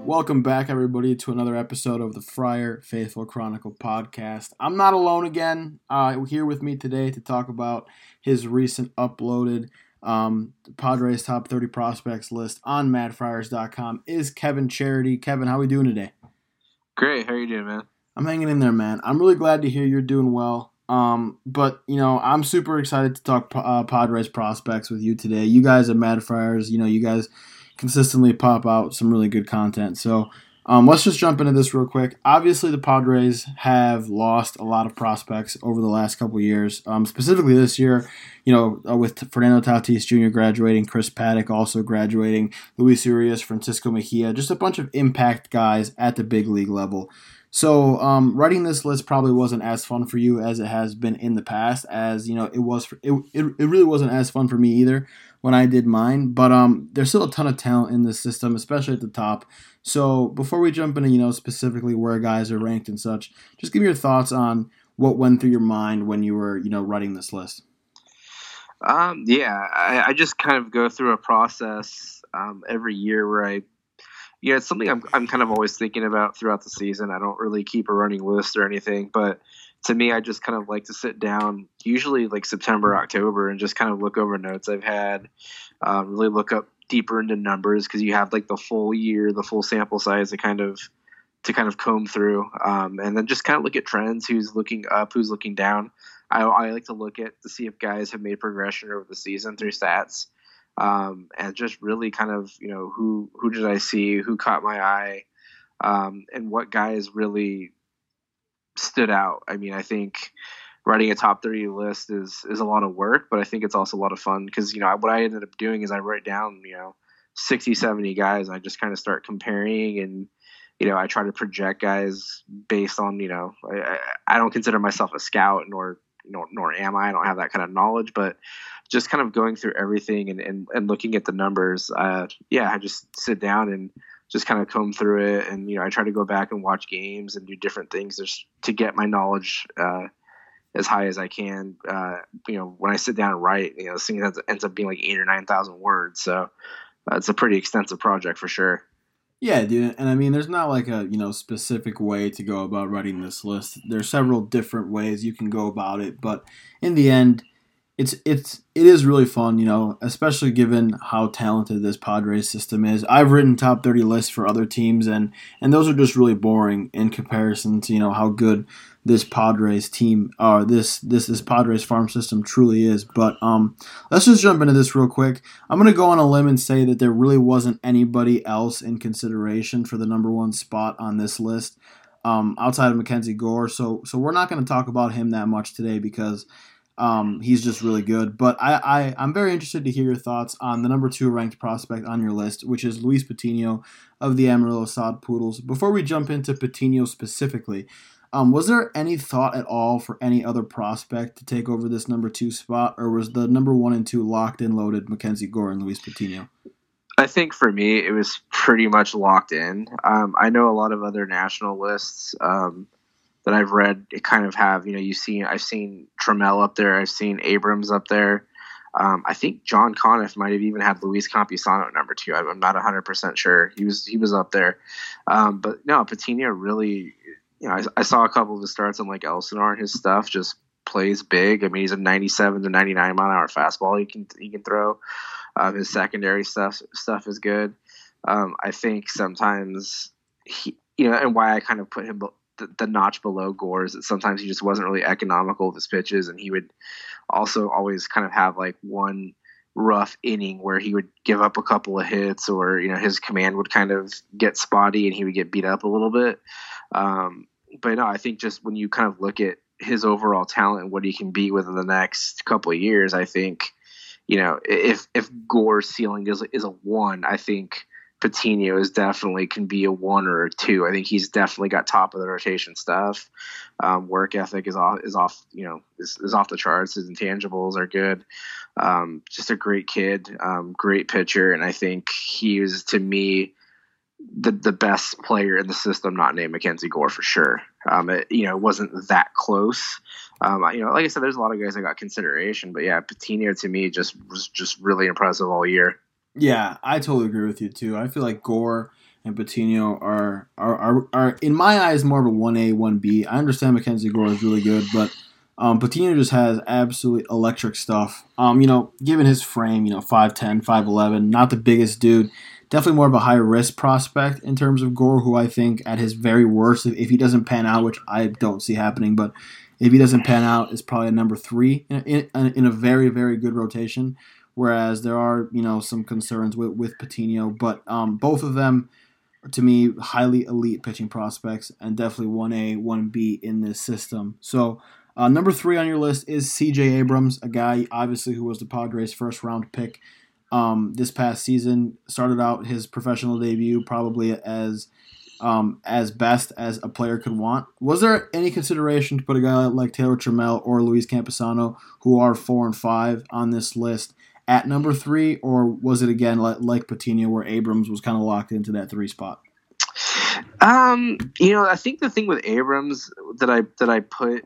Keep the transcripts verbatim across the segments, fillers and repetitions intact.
Welcome back, everybody, to another episode of the Friar Faithful Chronicle podcast. I'm not alone again. Uh, here with me today to talk about his recent uploaded um, Padres top thirty prospects list on mad friars dot com is Kevin Charity. Kevin, how are we doing today? Great. How are you doing, man? I'm hanging in there, man. I'm really glad to hear you're doing well. Um, but, you know, I'm super excited to talk uh, Padres prospects with you today. You guys at Mad Friars, you know, you guys consistently pop out some really good content. So um, let's just jump into this real quick. Obviously, the Padres have lost a lot of prospects over the last couple of years, um, specifically this year, you know, uh, with Fernando Tatis Junior graduating, Chris Paddock also graduating, Luis Urias, Francisco Mejia, just a bunch of impact guys at the big league level. So um, writing this list probably wasn't as fun for you as it has been in the past, as you know it was. For, it, it it really wasn't as fun for me either when I did mine. But um, there's still a ton of talent in this system, especially at the top. So before we jump into you know specifically where guys are ranked and such, just give me your thoughts on what went through your mind when you were you know writing this list. Um, yeah, I, I just kind of go through a process um, every year where I. Yeah, it's something I'm I'm kind of always thinking about throughout the season. I don't really keep a running list or anything, but to me, I just kind of like to sit down, usually like September, October, and just kind of look over notes I've had, um, really look up deeper into numbers because you have like the full year, the full sample size to kind of to kind of comb through, um, and then just kind of look at trends, who's looking up, who's looking down. I, I like to look at to see if guys have made progression over the season through stats. Um, and just really kind of, you know, who, who did I see, who caught my eye, um, and what guys really stood out. I mean, I think writing a top thirty list is, is a lot of work, but I think it's also a lot of fun because, you know, what I ended up doing is I write down, you know, sixty, seventy guys. I just kind of start comparing and, you know, I try to project guys based on, you know, I, I don't consider myself a scout nor, nor, nor am I, I don't have that kind of knowledge, but just kind of going through everything and, and, and looking at the numbers. Uh, yeah, I just sit down and just kind of comb through it. And, you know, I try to go back and watch games and do different things just to get my knowledge uh, as high as I can. Uh, you know, when I sit down and write, you know, this thing ends, ends up being like eight or nine thousand words. So uh, it's a pretty extensive project for sure. Yeah, dude, and I mean, there's not like a you know specific way to go about writing this list. There's several different ways you can go about it, but in the end, It's it's it is really fun, you know, especially given how talented this Padres system is. I've written top thirty lists for other teams, and, and those are just really boring in comparison to you know how good this Padres team, uh, this this this Padres farm system truly is. But um, let's just jump into this real quick. I'm gonna go on a limb and say that there really wasn't anybody else in consideration for the number one spot on this list, um, outside of Mackenzie Gore. So so we're not gonna talk about him that much today because. Um, he's just really good. But I, I, I'm very interested to hear your thoughts on the number two ranked prospect on your list, which is Luis Patino of the Amarillo Sod Poodles. Before we jump into Patino specifically, um, was there any thought at all for any other prospect to take over this number two spot, or was the number one and two locked and loaded Mackenzie Gore and Luis Patino? I think for me, it was pretty much locked in. Um, I know a lot of other national lists um, that I've read, it kind of have, you know, you see, I've seen Trammell up there. I've seen Abrams up there. Um, I think John Conniff might have even had Luis Campusano at number two. I'm not one hundred percent sure. He was he was up there. Um, but no, Patino really, you know, I, I saw a couple of his starts on like Elsinore and his stuff just plays big. I mean, he's a ninety-seven to ninety-nine mile an hour fastball he can he can throw. Um, his secondary stuff stuff is good. Um, I think sometimes he, you know, and why I kind of put him the, the notch below Gore is that sometimes he just wasn't really economical with his pitches, and he would also always kind of have like one rough inning where he would give up a couple of hits, or you know his command would kind of get spotty and he would get beat up a little bit. Um, but no, I think just when you kind of look at his overall talent and what he can be within the next couple of years, I think you know if if Gore's ceiling is is a one, I think Patino is definitely can be a one or a two. I think he's definitely got top of the rotation stuff. Um, work ethic is off, is off, you know, is, is off the charts. His intangibles are good. Um, just a great kid, um, great pitcher. And I think he is, to me, the, the best player in the system, not named Mackenzie Gore for sure. Um, it, you know, it wasn't that close. Um, you know, like I said, there's a lot of guys that got consideration, but yeah, Patino to me just was just really impressive all year. Yeah, I totally agree with you too. I feel like Gore and Patino are, are are are in my eyes more of a one A, one B. I understand Mackenzie Gore is really good, but um, Patino just has absolutely electric stuff. Um, you know, given his frame, you know, five ten, five eleven, not the biggest dude. Definitely more of a high risk prospect in terms of Gore, who I think at his very worst, if, if he doesn't pan out, which I don't see happening, but if he doesn't pan out, is probably a number three in, in, in a very, very good rotation. Whereas there are, you know, some concerns with, with Patino, but um, both of them, to me, highly elite pitching prospects and definitely one A, one B in this system. So uh, number three on your list is C J Abrams, a guy obviously who was the Padres' first round pick um, this past season. Started out his professional debut probably as um, as best as a player could want. Was there any consideration to put a guy like Taylor Trammell or Luis Campusano, who are four and five on this list, at number three, or was it again like, like Patino, where Abrams was kind of locked into that three spot? Um, you know, I think the thing with Abrams that I that I put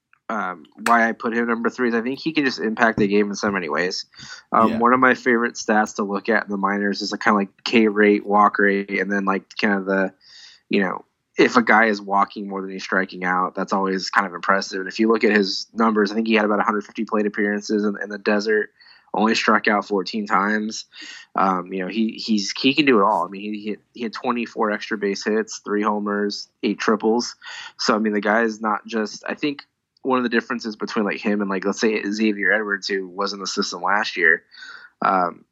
um, why I put him number three is I think he can just impact the game in so many ways. Um, yeah. One of my favorite stats to look at in the minors is like kind of like K rate, walk rate, and then like kind of the, you know, if a guy is walking more than he's striking out, that's always kind of impressive. And if you look at his numbers, I think he had about one hundred fifty plate appearances in, in the desert. Only struck out fourteen times. Um, you know, he he's he can do it all. I mean, he, he had, he had twenty-four extra base hits, three homers, eight triples. So I mean, the guy is not just. I think one of the differences between like him and like let's say Xavier Edwards, who was in the system last year, um,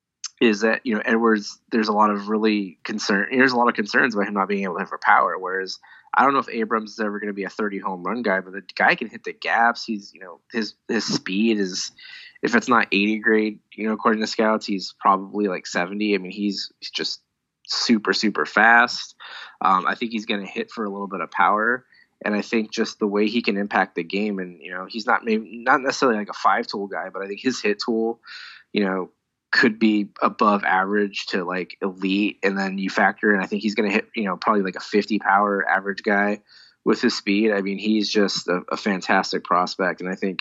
is that you know Edwards. There's a lot of really concern. There's a lot of concerns about him not being able to hit for power. Whereas I don't know if Abrams is ever going to be a thirty home run guy, but the guy can hit the gaps. He's you know his his speed is. If it's not eighty grade, you know, according to scouts, he's probably like seventy. I mean, he's, he's just super, super fast. Um, I think he's going to hit for a little bit of power. And I think just the way he can impact the game, and, you know, he's not maybe not necessarily like a five tool guy, but I think his hit tool, you know, could be above average to like elite. And then you factor in, I think he's going to hit, you know, probably like a fifty power average guy with his speed. I mean, he's just a, a fantastic prospect. And I think,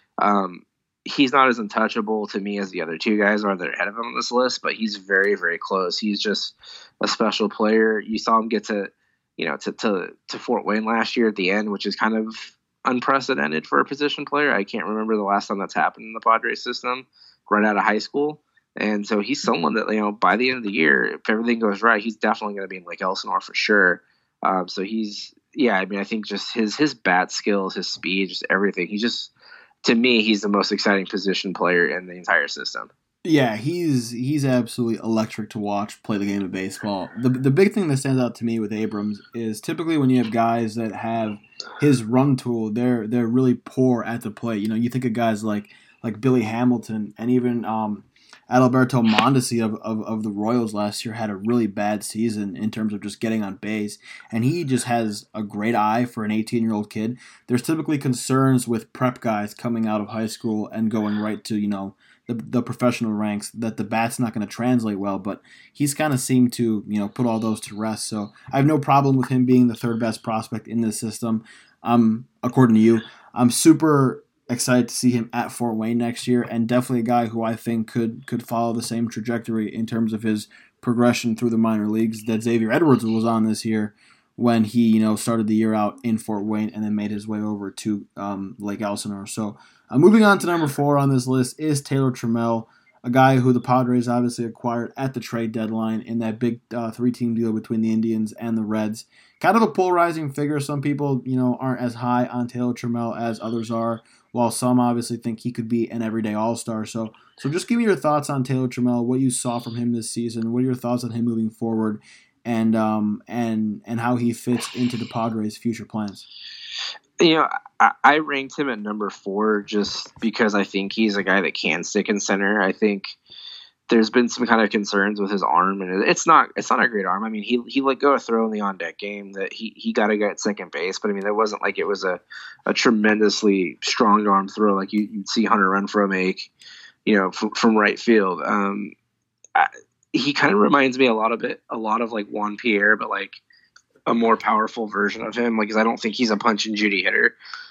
um, he's not as untouchable to me as the other two guys are that are ahead of him on this list, but he's very, very close. He's just a special player. You saw him get to, you know, to, to, to Fort Wayne last year at the end, which is kind of unprecedented for a position player. I can't remember the last time that's happened in the Padres system right out of high school. And so he's someone that, you know, by the end of the year, if everything goes right, he's definitely going to be in Lake Elsinore for sure. Um, so he's, yeah, I mean, I think just his, his bat skills, his speed, just everything. He just, to me, he's the most exciting position player in the entire system. Yeah, he's he's absolutely electric to watch play the game of baseball. The the big thing that stands out to me with Abrams is typically when you have guys that have his run tool, they're they're really poor at the plate. You know, you think of guys like like Billy Hamilton and even um, Adalberto Mondesi of, of, of the Royals last year had a really bad season in terms of just getting on base, and he just has a great eye for an eighteen-year-old kid. There's typically concerns with prep guys coming out of high school and going right to, you know, the, the professional ranks that the bat's not going to translate well, but he's kind of seemed to, you know, put all those to rest. So I have no problem with him being the third best prospect in this system. Um, according to you, I'm super excited to see him at Fort Wayne next year, and definitely a guy who I think could could follow the same trajectory in terms of his progression through the minor leagues that Xavier Edwards was on this year when he, you know, started the year out in Fort Wayne and then made his way over to um, Lake Elsinore. So uh, moving on to number four on this list is Taylor Trammell, a guy who the Padres obviously acquired at the trade deadline in that big uh, three-team deal between the Indians and the Reds. Kind of a polarizing figure. Some people, you know, aren't as high on Taylor Trammell as others are, while some obviously think he could be an everyday all-star. So so just give me your thoughts on Taylor Trammell, what you saw from him this season, what are your thoughts on him moving forward, and um and and how he fits into the Padres' future plans. You know, I, I ranked him at number four just because I think he's a guy that can stick in center. I think there's been some kind of concerns with his arm, and it's not it's not a great arm. I mean, he he let go a throw in the on deck game that he he got to get at second base, but I mean, that wasn't like it was a, a tremendously strong arm throw like you, you'd see Hunter Renfroe make, you know, from, from right field. Um, I, he kind of reminds me a lot of it, a lot of like Juan Pierre, but like a more powerful version of him. Like, 'cause I don't think he's a punch and Judy hitter.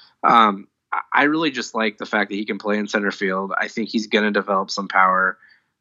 Um, I really just like the fact that he can play in center field. I think he's going to develop some power.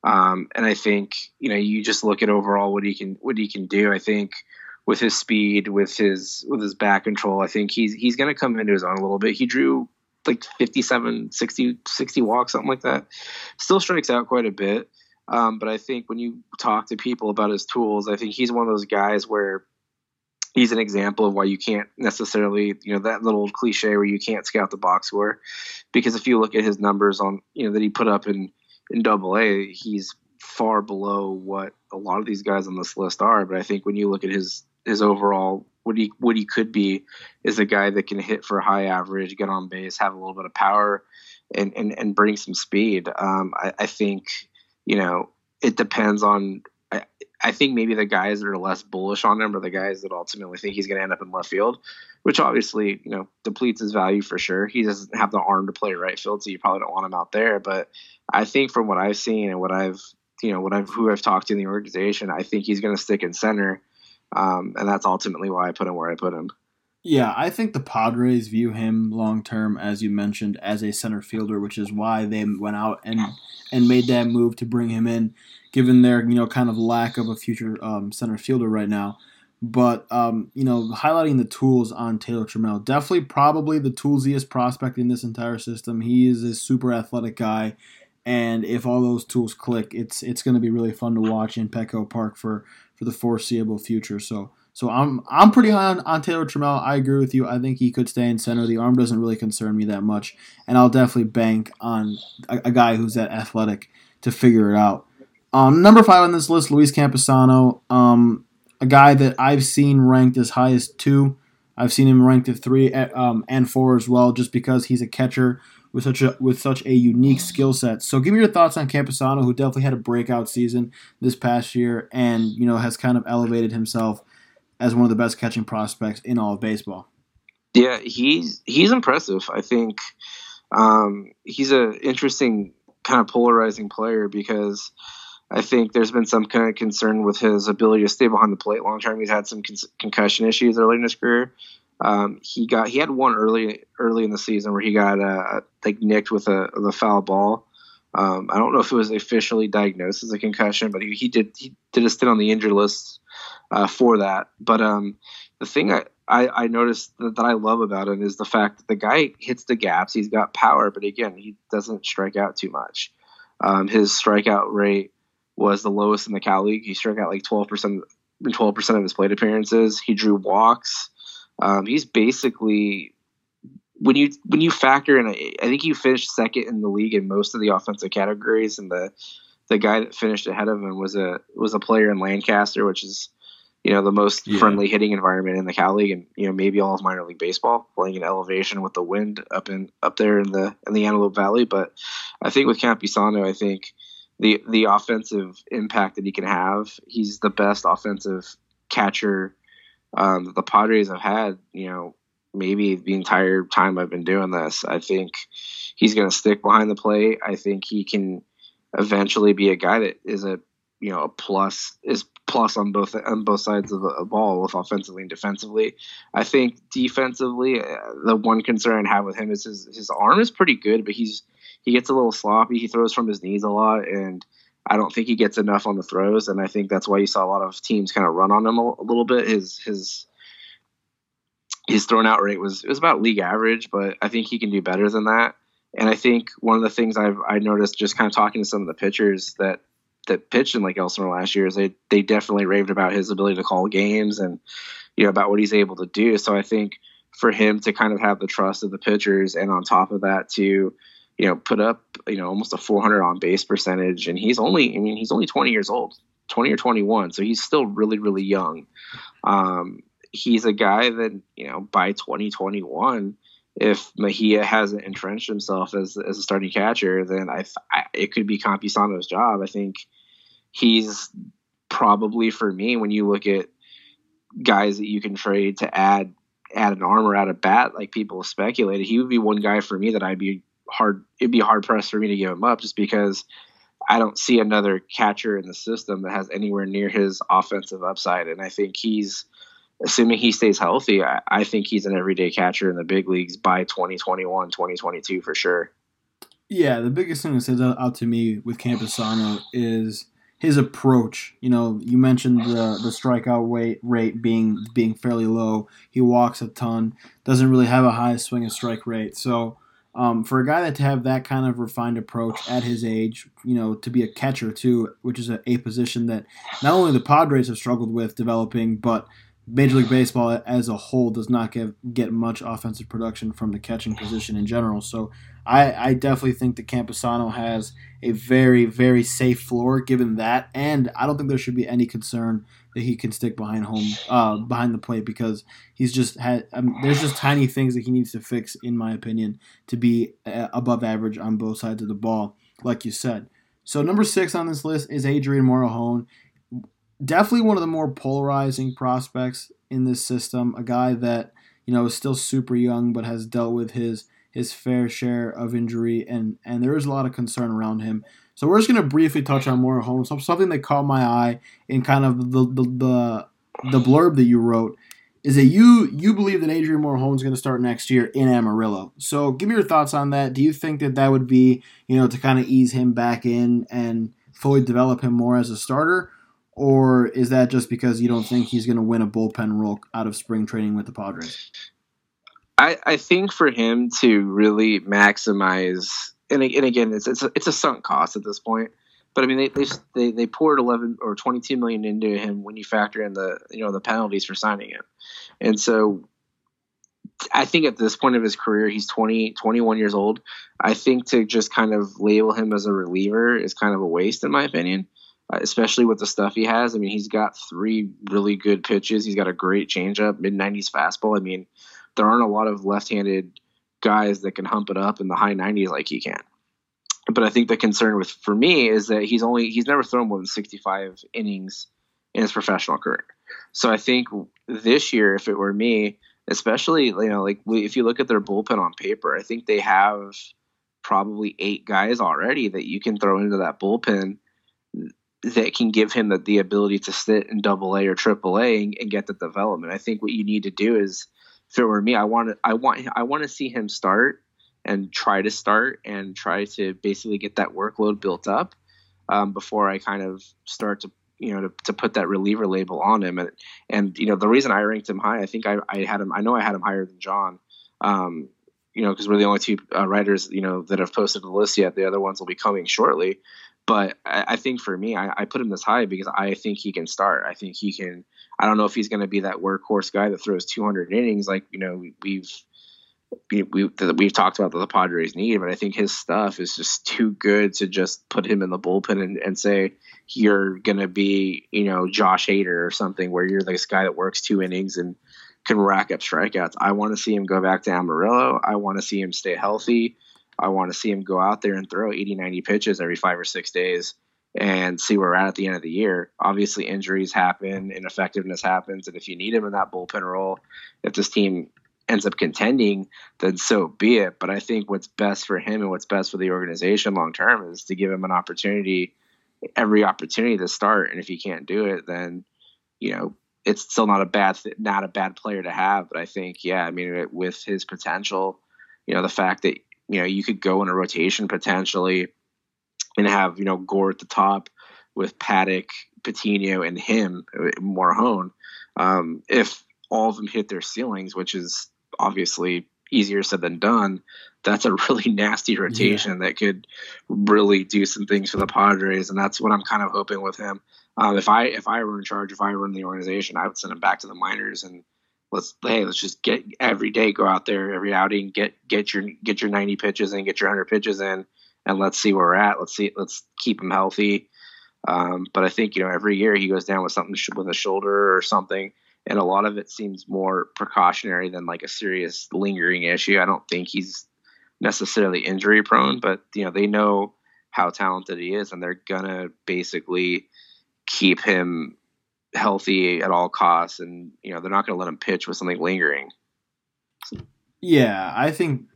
Um, and I think, you know, you just look at overall what he can what he can do. I think with his speed, with his with his back control, I think he's he's going to come into his own a little bit. He drew like fifty-seven, sixty, sixty walks, something like that. Still strikes out quite a bit. Um, but I think when you talk to people about his tools, I think he's one of those guys where he's an example of why you can't necessarily, you know, that little cliche where you can't scout the box score. Because if you look at his numbers on, you know, that he put up in, in double A, he's far below what a lot of these guys on this list are. But I think when you look at his, his overall, what he, what he could be is a guy that can hit for a high average, get on base, have a little bit of power and, and, and bring some speed. Um, I, I think, you know, it depends on, I, I think maybe the guys that are less bullish on him are the guys that ultimately think he's going to end up in left field, which obviously, you know, depletes his value for sure. He doesn't have the arm to play right field, so you probably don't want him out there. But I think from what I've seen and what I've, you know, what I've, who I've talked to in the organization, I think he's going to stick in center. Um, and that's ultimately why I put him where I put him. Yeah, I think the Padres view him long term, as you mentioned, as a center fielder, which is why they went out and and made that move to bring him in, given their, you know, kind of lack of a future um, center fielder right now. But um, you know, highlighting the tools on Taylor Trammell, definitely probably the toolsiest prospect in this entire system. He is a super athletic guy, and if all those tools click, it's it's going to be really fun to watch in Petco Park for for the foreseeable future. So. So I'm I'm pretty high on, on Taylor Trammell. I agree with you. I think he could stay in center. The arm doesn't really concern me that much, and I'll definitely bank on a, a guy who's that athletic to figure it out. Um, number five on this list, Luis Campusano, um, a guy that I've seen ranked as high as two. I've seen him ranked at three um, and four as well, just because he's a catcher with such a with such a unique skill set. So give me your thoughts on Campusano, who definitely had a breakout season this past year, and you know has kind of elevated himself as one of the best catching prospects in all of baseball. Yeah, he's he's impressive. I think um, he's an interesting kind of polarizing player because I think there's been some kind of concern with his ability to stay behind the plate long term. He's had some con- concussion issues early in his career. Um, he got he had one early early in the season where he got uh, like nicked with a the foul ball. Um, I don't know if it was officially diagnosed as a concussion, but he, he did he did a stint on the injured list uh, for that. But um, the thing I, I, I noticed that, that I love about him is the fact that the guy hits the gaps. He's got power, but again, he doesn't strike out too much. Um, his strikeout rate was the lowest in the Cal League. He struck out like twelve percent in twelve percent of his plate appearances. He drew walks. Um, he's basically when you when you factor in, I think he finished second in the league in most of the offensive categories, and the the guy that finished ahead of him was a was a player in Lancaster, which is you know the most yeah. friendly hitting environment in the Cal League, and you know maybe all of minor league baseball, playing in elevation with the wind up in up there in the in the Antelope Valley. But I think with Campusano, I think the the offensive impact that he can have, he's the best offensive catcher um, that the Padres have had. You know. Maybe the entire time I've been doing this. I think he's going to stick behind the plate. I think he can eventually be a guy that is a, you know, a plus is plus on both on both sides of the ball, both offensively and defensively. I think defensively, uh, the one concern I have with him is his his arm is pretty good, but he's he gets a little sloppy. He throws from his knees a lot, and I don't think he gets enough on the throws. And I think that's why you saw a lot of teams kind of run on him a, a little bit. His his His thrown out rate was it was about league average, but I think he can do better than that. And I think one of the things I've I noticed just kind of talking to some of the pitchers that that pitched in Lake Elsinore last year is they they definitely raved about his ability to call games and you know about what he's able to do. So I think for him to kind of have the trust of the pitchers and on top of that to you know put up you know almost a four hundred on base percentage, and he's only I mean he's only twenty years old, twenty or twenty-one, so he's still really really young. Um, He's a guy that, you know, by twenty twenty-one, if Mejia hasn't entrenched himself as as a starting catcher, then I, I it could be Campusano's job. I think he's probably, for me, when you look at guys that you can trade to add add an arm or add a bat, like people have speculated, he would be one guy for me that I'd be hard. It'd be hard pressed for me to give him up, just because I don't see another catcher in the system that has anywhere near his offensive upside, and I think he's. Assuming he stays healthy, I, I think he's an everyday catcher in the big leagues by twenty twenty-one, twenty twenty-two for sure. Yeah, the biggest thing that stands out out to me with Campusano is his approach. You know, you mentioned the the strikeout rate rate being being fairly low. He walks a ton, doesn't really have a high swing and strike rate. So, um, for a guy that to have that kind of refined approach at his age, you know, to be a catcher too, which is a, a position that not only the Padres have struggled with developing, but Major League Baseball as a whole does not get get much offensive production from the catching position in general. So I, I definitely think that Camposano has a very, very safe floor given that, and I don't think there should be any concern that he can stick behind home, uh, behind the plate because he's just had. Um, there's just tiny things that he needs to fix, in my opinion, to be uh, above average on both sides of the ball, like you said. So number six on this list is Adrian Morejon. Definitely one of the more polarizing prospects in this system. A guy that you know is still super young, but has dealt with his his fair share of injury, and and there is a lot of concern around him. So we're just going to briefly touch on Morejon. So something that caught my eye in kind of the the the, the blurb that you wrote is that you you believe that Adrian Morejon is going to start next year in Amarillo. So give me your thoughts on that. Do you think that that would be you know to kind of ease him back in and fully develop him more as a starter? Or is that just because you don't think he's going to win a bullpen role out of spring training with the Padres? I, I think for him to really maximize, and, and again, it's it's a, it's a sunk cost at this point. But I mean, they, they they they poured eleven or twenty-two million into him when you factor in the you know the penalties for signing him, and so I think at this point of his career, he's twenty, twenty-one years old. I think to just kind of label him as a reliever is kind of a waste, in my opinion. Uh, especially with the stuff he has. I mean, he's got three really good pitches. He's got a great changeup, mid nineties fastball. I mean, there aren't a lot of left-handed guys that can hump it up in the high nineties like he can. But I think the concern with for me is that he's only he's never thrown more than sixty-five innings in his professional career. So I think this year, if it were me, especially you know, like if you look at their bullpen on paper, I think they have probably eight guys already that you can throw into that bullpen that can give him the, the ability to sit in double A or triple A and, and get the development. I think what you need to do is, if it were me, I want to, I want, I want to see him start and try to start and try to basically get that workload built up um, before I kind of start to, you know, to, to put that reliever label on him. And, and, you know, the reason I ranked him high, I think I, I had him, I know I had him higher than John, um, you know, because we're the only two uh, writers, you know, that have posted the list yet. The other ones will be coming shortly. But I, I think for me, I, I put him this high because I think he can start. I think he can. I don't know if he's going to be that workhorse guy that throws two hundred innings like you know we've we, we, we've talked about that the Padres need. But I think his stuff is just too good to just put him in the bullpen and, and say you're going to be you know Josh Hader or something where you're this guy that works two innings and can rack up strikeouts. I want to see him go back to Amarillo. I want to see him stay healthy. I want to see him go out there and throw eighty, ninety pitches every five or six days and see where we're at at the end of the year. Obviously, injuries happen, ineffectiveness happens, and if you need him in that bullpen role, if this team ends up contending, then so be it. But I think what's best for him and what's best for the organization long term is to give him an opportunity, every opportunity to start. And if he can't do it, then you know it's still not a bad not a bad player to have. But I think, yeah, I mean, with his potential, you know, the fact that you know, you could go in a rotation potentially and have, you know, Gore at the top with Paddock, Patino, and him, Morejon. Um, if all of them hit their ceilings, which is obviously easier said than done, that's a really nasty rotation yeah. that could really do some things for the Padres. And that's what I'm kind of hoping with him. Um, if I if I were in charge, if I were in the organization, I would send him back to the minors and let's hey, let's just get every day, go out there every outing, get get your get your ninety pitches in, get your one hundred pitches in, and let's see where we're at. Let's see, let's keep him healthy. Um, but I think you know every year he goes down with something with a shoulder or something, and a lot of it seems more precautionary than like a serious lingering issue. I don't think he's necessarily injury prone, but you know they know how talented he is, and they're gonna basically keep him healthy at all costs, and you know they're not going to let him pitch with something lingering. Yeah, I think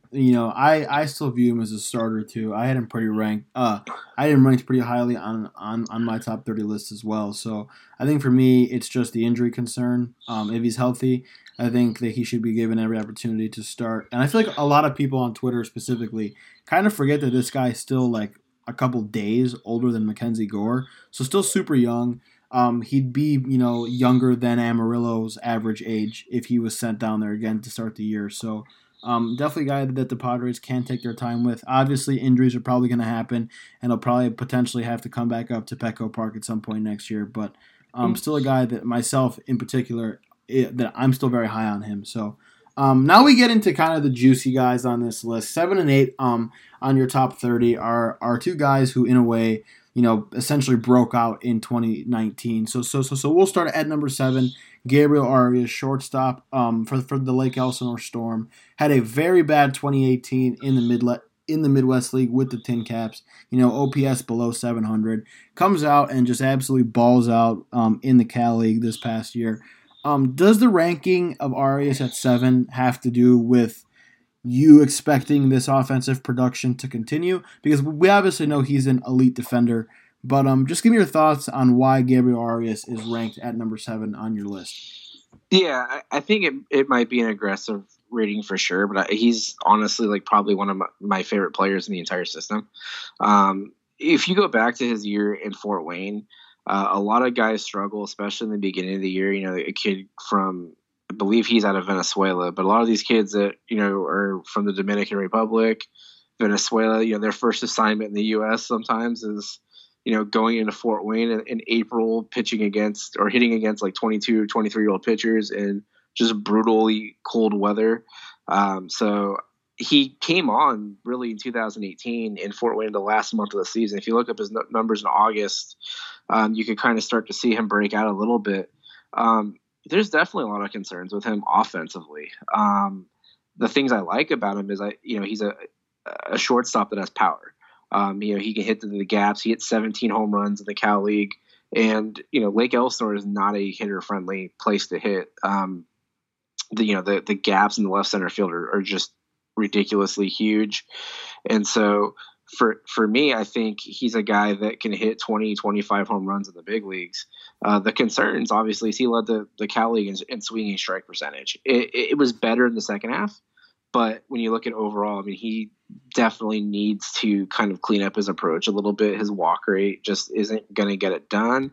you know, I, I still view him as a starter too. I had him pretty ranked. Uh, I had him ranked pretty highly on, on, on my top thirty list as well. So I think for me, it's just the injury concern. Um, if he's healthy, I think that he should be given every opportunity to start. And I feel like a lot of people on Twitter specifically kind of forget that this guy is still like a couple days older than Mackenzie Gore, so still super young. Um, he'd be, you know, younger than Amarillo's average age if he was sent down there again to start the year. So um, definitely a guy that the Padres can take their time with. Obviously, injuries are probably going to happen, and he'll probably potentially have to come back up to Petco Park at some point next year. But um, still a guy that myself in particular, it, that I'm still very high on him. So um, now we get into kind of the juicy guys on this list. Seven and eight um, on your top thirty are are two guys who, in a way, you know, essentially broke out in twenty nineteen. So so so so we'll start at number seven. Gabriel Arias, shortstop um, for for the Lake Elsinore Storm, had a very bad twenty eighteen in the mid in the Midwest League with the Tin Caps. You know, O P S below seven hundred. Comes out and just absolutely balls out um, in the Cal League this past year. Um, does the ranking of Arias at seven have to do with you expecting this offensive production to continue? Because we obviously know he's an elite defender, but um, just give me your thoughts on why Gabriel Arias is ranked at number seven on your list. Yeah, I, I think it it might be an aggressive rating for sure, but I, he's honestly like probably one of my, my favorite players in the entire system. Um, if you go back to his year in Fort Wayne, uh, a lot of guys struggle, especially in the beginning of the year. You know, a kid from I believe he's out of Venezuela, but a lot of these kids that, you know, are from the Dominican Republic, Venezuela, you know, their first assignment in the U S sometimes is, you know, going into Fort Wayne in, in April, pitching against or hitting against like twenty-two, twenty-three year old pitchers in just brutally cold weather. Um, so he came on really in two thousand eighteen in Fort Wayne, the last month of the season. If you look up his n- numbers in August, um, you could kind of start to see him break out a little bit. Um, There's definitely a lot of concerns with him offensively. Um, the things I like about him is I, you know, he's a, a shortstop that has power. Um, you know, he can hit the, the gaps. He hit seventeen home runs in the Cal League, and you know, Lake Elsinore is not a hitter-friendly place to hit. Um, the you know the the gaps in the left center field are, are just ridiculously huge, and so for for me, I think he's a guy that can hit twenty, twenty-five home runs in the big leagues. Uh, the concerns, obviously, is he led the, the Cal League in, in swinging strike percentage. It, it was better in the second half, but when you look at overall, I mean, he definitely needs to kind of clean up his approach a little bit. His walk rate just isn't going to get it done.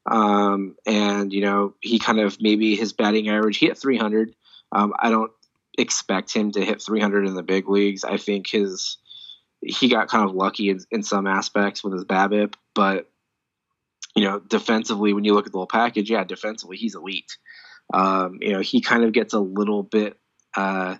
Um, and, you know, he kind of maybe his batting average, he hit three hundred. Um, I don't expect him to hit three hundred in the big leagues. I think his he got kind of lucky in, in some aspects with his BABIP, but you know, defensively, when you look at the whole package, yeah, defensively, he's elite. Um, you know, he kind of gets a little bit, uh,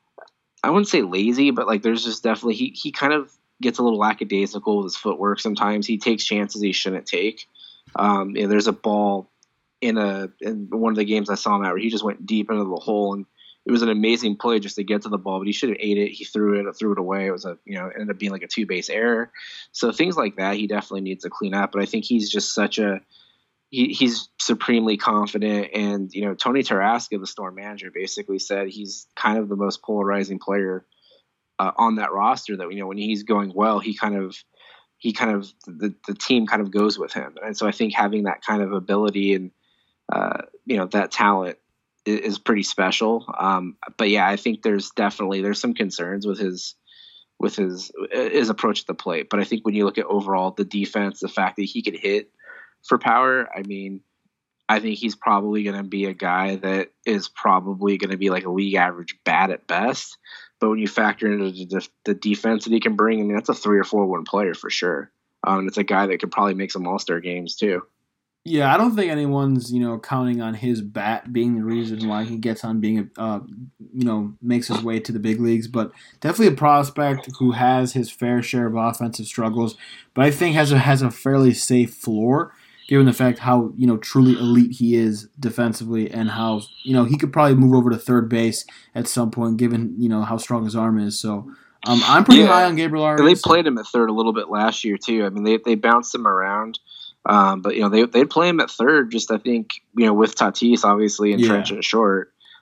I wouldn't say lazy, but like there's just definitely, he, he kind of gets a little lackadaisical with his footwork. Sometimes he takes chances he shouldn't take. Um, you know, there's a ball in a, in one of the games I saw him at where he just went deep into the hole, and it was an amazing play just to get to the ball, but he should have ate it. He threw it, threw it away. It was a, you know, it ended up being like a two base error. So things like that, he definitely needs to clean up. But I think he's just such a, he, he's supremely confident. And, you know, Tony Tarasca, the Storm manager, basically said he's kind of the most polarizing player uh, on that roster, that, you know, when he's going well, he kind of, he kind of, the, the team kind of goes with him. And so I think having that kind of ability and, uh, you know, that talent is pretty special. Um, but yeah, I think there's definitely, there's some concerns with his, with his, his approach at the plate. But I think when you look at overall the defense, the fact that he could hit for power, I mean, I think he's probably going to be a guy that is probably going to be like a league average bat at best. But when you factor into the, the defense that he can bring, I mean, that's a three or four one player for sure. Um, it's a guy that could probably make some all-star games too. Yeah, I don't think anyone's, you know, counting on his bat being the reason why he gets on being, a, uh, you know, makes his way to the big leagues. But definitely a prospect who has his fair share of offensive struggles, but I think has a has a fairly safe floor, given the fact how, you know, truly elite he is defensively, and how, you know, he could probably move over to third base at some point, given, you know, how strong his arm is. So um, I'm pretty yeah. high on Gabriel Arias. And they played him at third a little bit last year too. I mean, they they bounced him around. Um, but, you know, they, they'd play him at third, just, I think, you know, with Tatis, obviously, and yeah. Trench at short.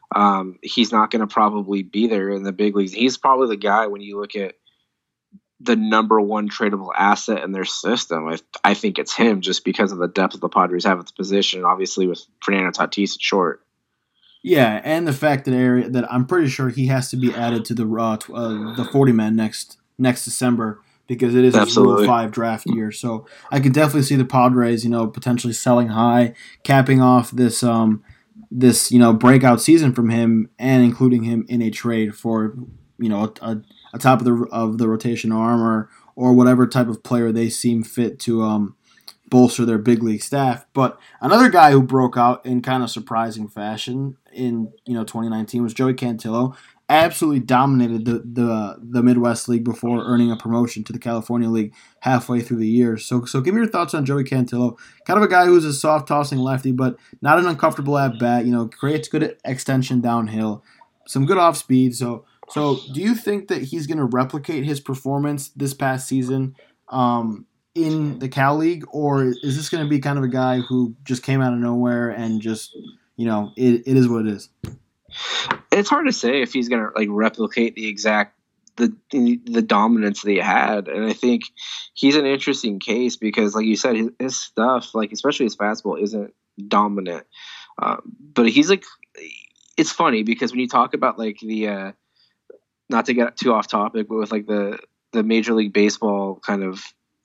Um, he's not going to probably be there in the big leagues. He's probably the guy when you look at the number one tradable asset in their system. I, I think it's him just because of the depth of the Padres have at the position, obviously with Fernando Tatis at short. Yeah, and the fact that area that I'm pretty sure he has to be added to the uh, uh, the forty man next next December because it is his Rule five draft year. So I could definitely see the Padres, you know, potentially selling high, capping off this um this you know breakout season from him, and including him in a trade for you know a, a top of the of the rotation arm or or whatever type of player they seem fit to um bolster their big league staff. But another guy who broke out in kind of surprising fashion in you know twenty nineteen was Joey Cantillo. Absolutely dominated the, the the Midwest League before earning a promotion to the California League halfway through the year. So so give me your thoughts on Joey Cantillo. Kind of a guy who's a soft tossing lefty, but not an uncomfortable at bat. You know, creates good extension downhill, some good off speed. So so do you think that he's going to replicate his performance this past season um, in the Cal League, or is this going to be kind of a guy who just came out of nowhere and just you know it, it is what it is? It's hard to say if he's going to like replicate the exact the the dominance that he had, and I think he's an interesting case because, like you said, his, his stuff, like especially his fastball, isn't dominant. Um, but he's like, it's funny because when you talk about like the, uh, not to get too off topic, but with like the the Major League Baseball kind of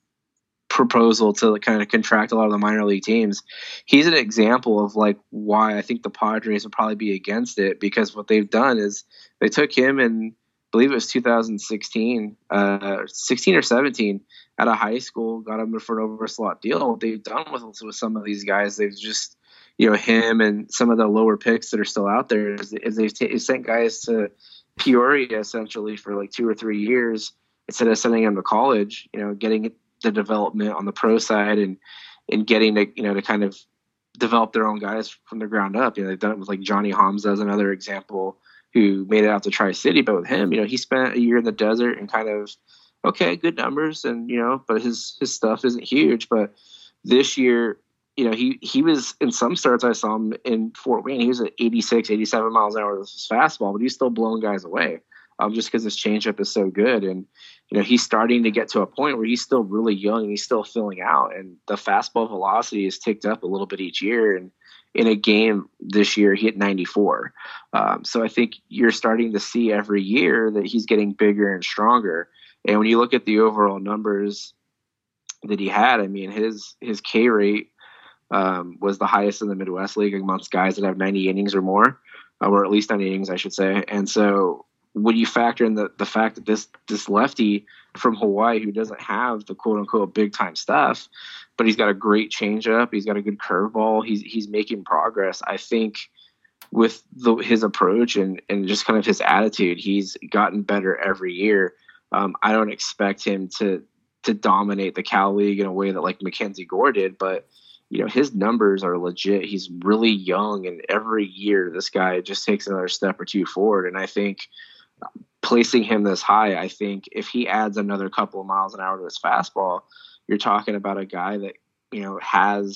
proposal to kind of contract a lot of the minor league teams, he's an example of like why I think the Padres would probably be against it, because what they've done is they took him in, I believe it was two thousand sixteen, uh, sixteen or seventeen, out of high school, got him for an overslot deal. What they've done with, with some of these guys, they've just, you know, him and some of the lower picks that are still out there, is, is they've t- sent guys to Peoria essentially for like two or three years instead of sending them to college, you know, getting the development on the pro side and and getting to you know to kind of develop their own guys from the ground up. You know, they've done it with like Johnny Hamza as another example, who made it out to Tri-City, but with him, you know, he spent a year in the desert and kind of okay, good numbers, and you know, but his his stuff isn't huge. But this year, you know, he he was in some starts I saw him in Fort Wayne, he was at eighty-six, eighty-seven miles an hour with his fastball, but he's still blowing guys away. Um, just because his changeup is so good, and you know he's starting to get to a point where he's still really young and he's still filling out, and the fastball velocity has ticked up a little bit each year. And in a game this year, he hit ninety-four. Um, so I think you're starting to see every year that he's getting bigger and stronger. And when you look at the overall numbers that he had, I mean his his K rate um, was the highest in the Midwest League amongst guys that have ninety innings or more, uh, or at least ninety innings, I should say. And so when you factor in the, the fact that this this lefty from Hawaii, who doesn't have the quote unquote big time stuff, but he's got a great changeup, he's got a good curveball, he's he's making progress. I think with the, his approach and and just kind of his attitude, he's gotten better every year. Um, I don't expect him to to dominate the Cal League in a way that like Mackenzie Gore did, but you know his numbers are legit. He's really young, and every year this guy just takes another step or two forward. And I think placing him this high, I think if he adds another couple of miles an hour to his fastball, you're talking about a guy that, you know, has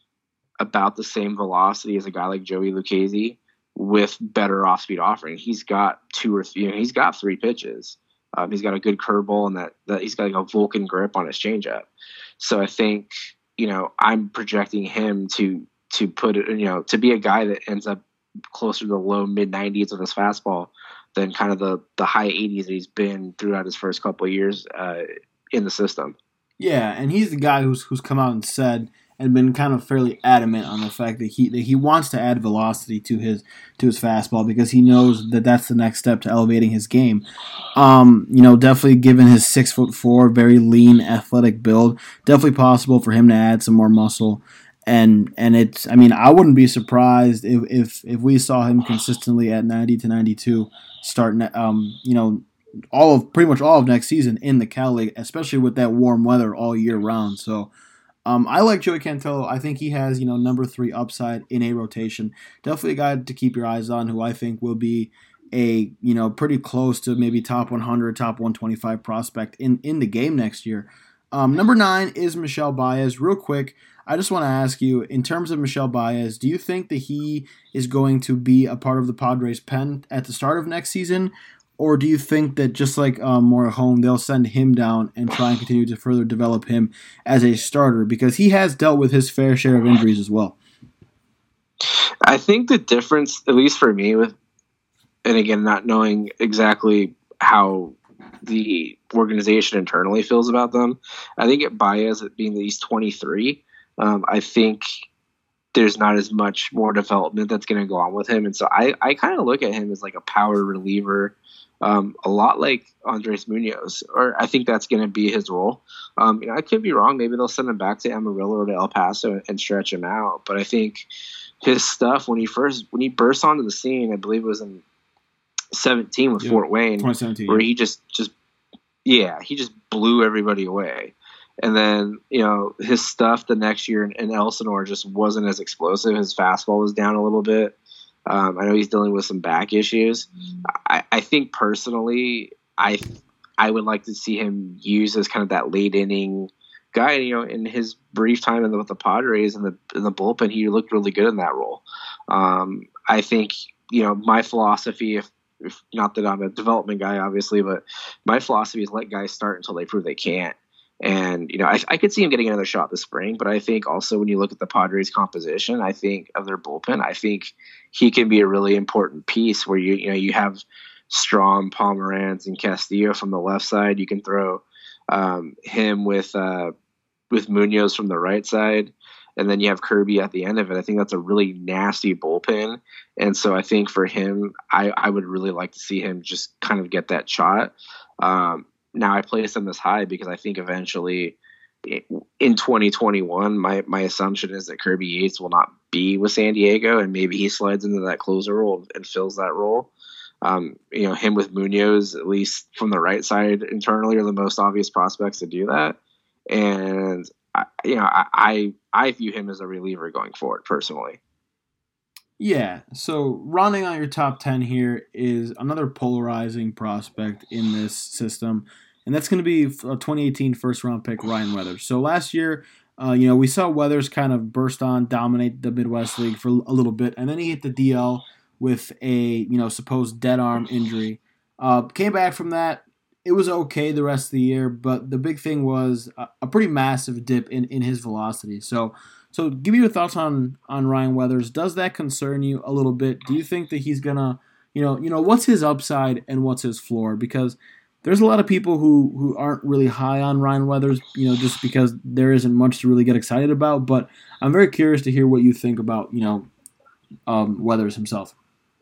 about the same velocity as a guy like Joey Lucchesi with better off-speed offering. He's got two or three, you know, he's got three pitches. Um, he's got a good curveball, and that, that he's got like a Vulcan grip on his changeup. So I think, you know, I'm projecting him to, to put it, you know, to be a guy that ends up closer to the low mid nineties with his fastball than kind of the, the high eighties that he's been throughout his first couple of years uh, in the system. Yeah, and he's the guy who's who's come out and said and been kind of fairly adamant on the fact that he that he wants to add velocity to his to his fastball because he knows that that's the next step to elevating his game. Um, you know, definitely given his six foot four, very lean, athletic build, definitely possible for him to add some more muscle. And and it's, I mean, I wouldn't be surprised if if, if we saw him consistently at ninety to ninety-two starting, um, you know, all of pretty much all of next season in the Cal League, especially with that warm weather all year round. So um, I like Joey Cantillo. I think he has, you know, number three upside in a rotation. Definitely a guy to keep your eyes on, who I think will be a, you know, pretty close to maybe top one hundred, top one twenty-five prospect in, in the game next year. Um, number nine is Michel Baez. Real quick, I just want to ask you, in terms of Michel Baez, do you think that he is going to be a part of the Padres' pen at the start of next season? Or do you think that just like um, Morejon, they'll send him down and try and continue to further develop him as a starter? Because he has dealt with his fair share of injuries as well. I think the difference, at least for me, with, and again, not knowing exactly how the organization internally feels about them, I think at Baez, at being that he's twenty-three, um, I think there's not as much more development that's going to go on with him. And so I, I kind of look at him as like a power reliever, um, a lot like Andres Munoz, or I think that's going to be his role. Um, you know, I could be wrong. Maybe they'll send him back to Amarillo or to El Paso and, and stretch him out. But I think his stuff, when he first, when he burst onto the scene, I believe it was in seventeen with yeah. Fort Wayne, where yeah. he just, just, yeah, he just blew everybody away. And then, you know, his stuff the next year in, in Elsinore just wasn't as explosive. His fastball was down a little bit. Um, I know he's dealing with some back issues. I, I think personally, I I would like to see him used as kind of that late inning guy. You know, in his brief time in the, with the Padres in the in the bullpen, he looked really good in that role. Um, I think, you know, my philosophy, if, if not that I'm a development guy, obviously, but my philosophy is let guys start until they prove they can't. And, you know, I, I could see him getting another shot this spring, but I think also when you look at the Padres composition, I think of their bullpen, I think he can be a really important piece where you, you know, you have Strom, Pomeranz, and Castillo from the left side. You can throw um, him with, uh, with Munoz from the right side. And then you have Kirby at the end of it. I think that's a really nasty bullpen. And so I think for him, I, I would really like to see him just kind of get that shot. Um, Now I place him this high because I think eventually in twenty twenty-one, my, my assumption is that Kirby Yates will not be with San Diego, and maybe he slides into that closer role and fills that role. Um, you know, him with Munoz, at least from the right side internally, are the most obvious prospects to do that. And, I, you know, I, I, I view him as a reliever going forward personally. Yeah, so rounding out your top ten here is another polarizing prospect in this system, and that's going to be a twenty eighteen first-round pick, Ryan Weathers. So last year, uh, you know, we saw Weathers kind of burst on, dominate the Midwest League for a little bit, and then he hit the D L with a, you know, supposed dead arm injury. Uh, came back from that. It was okay the rest of the year, but the big thing was a, a pretty massive dip in, in his velocity. So So give me your thoughts on, on Ryan Weathers. Does that concern you a little bit? Do you think that he's gonna, you know, you know, what's his upside and what's his floor? Because there's a lot of people who, who aren't really high on Ryan Weathers, you know, just because there isn't much to really get excited about. But I'm very curious to hear what you think about, you know, um, Weathers himself.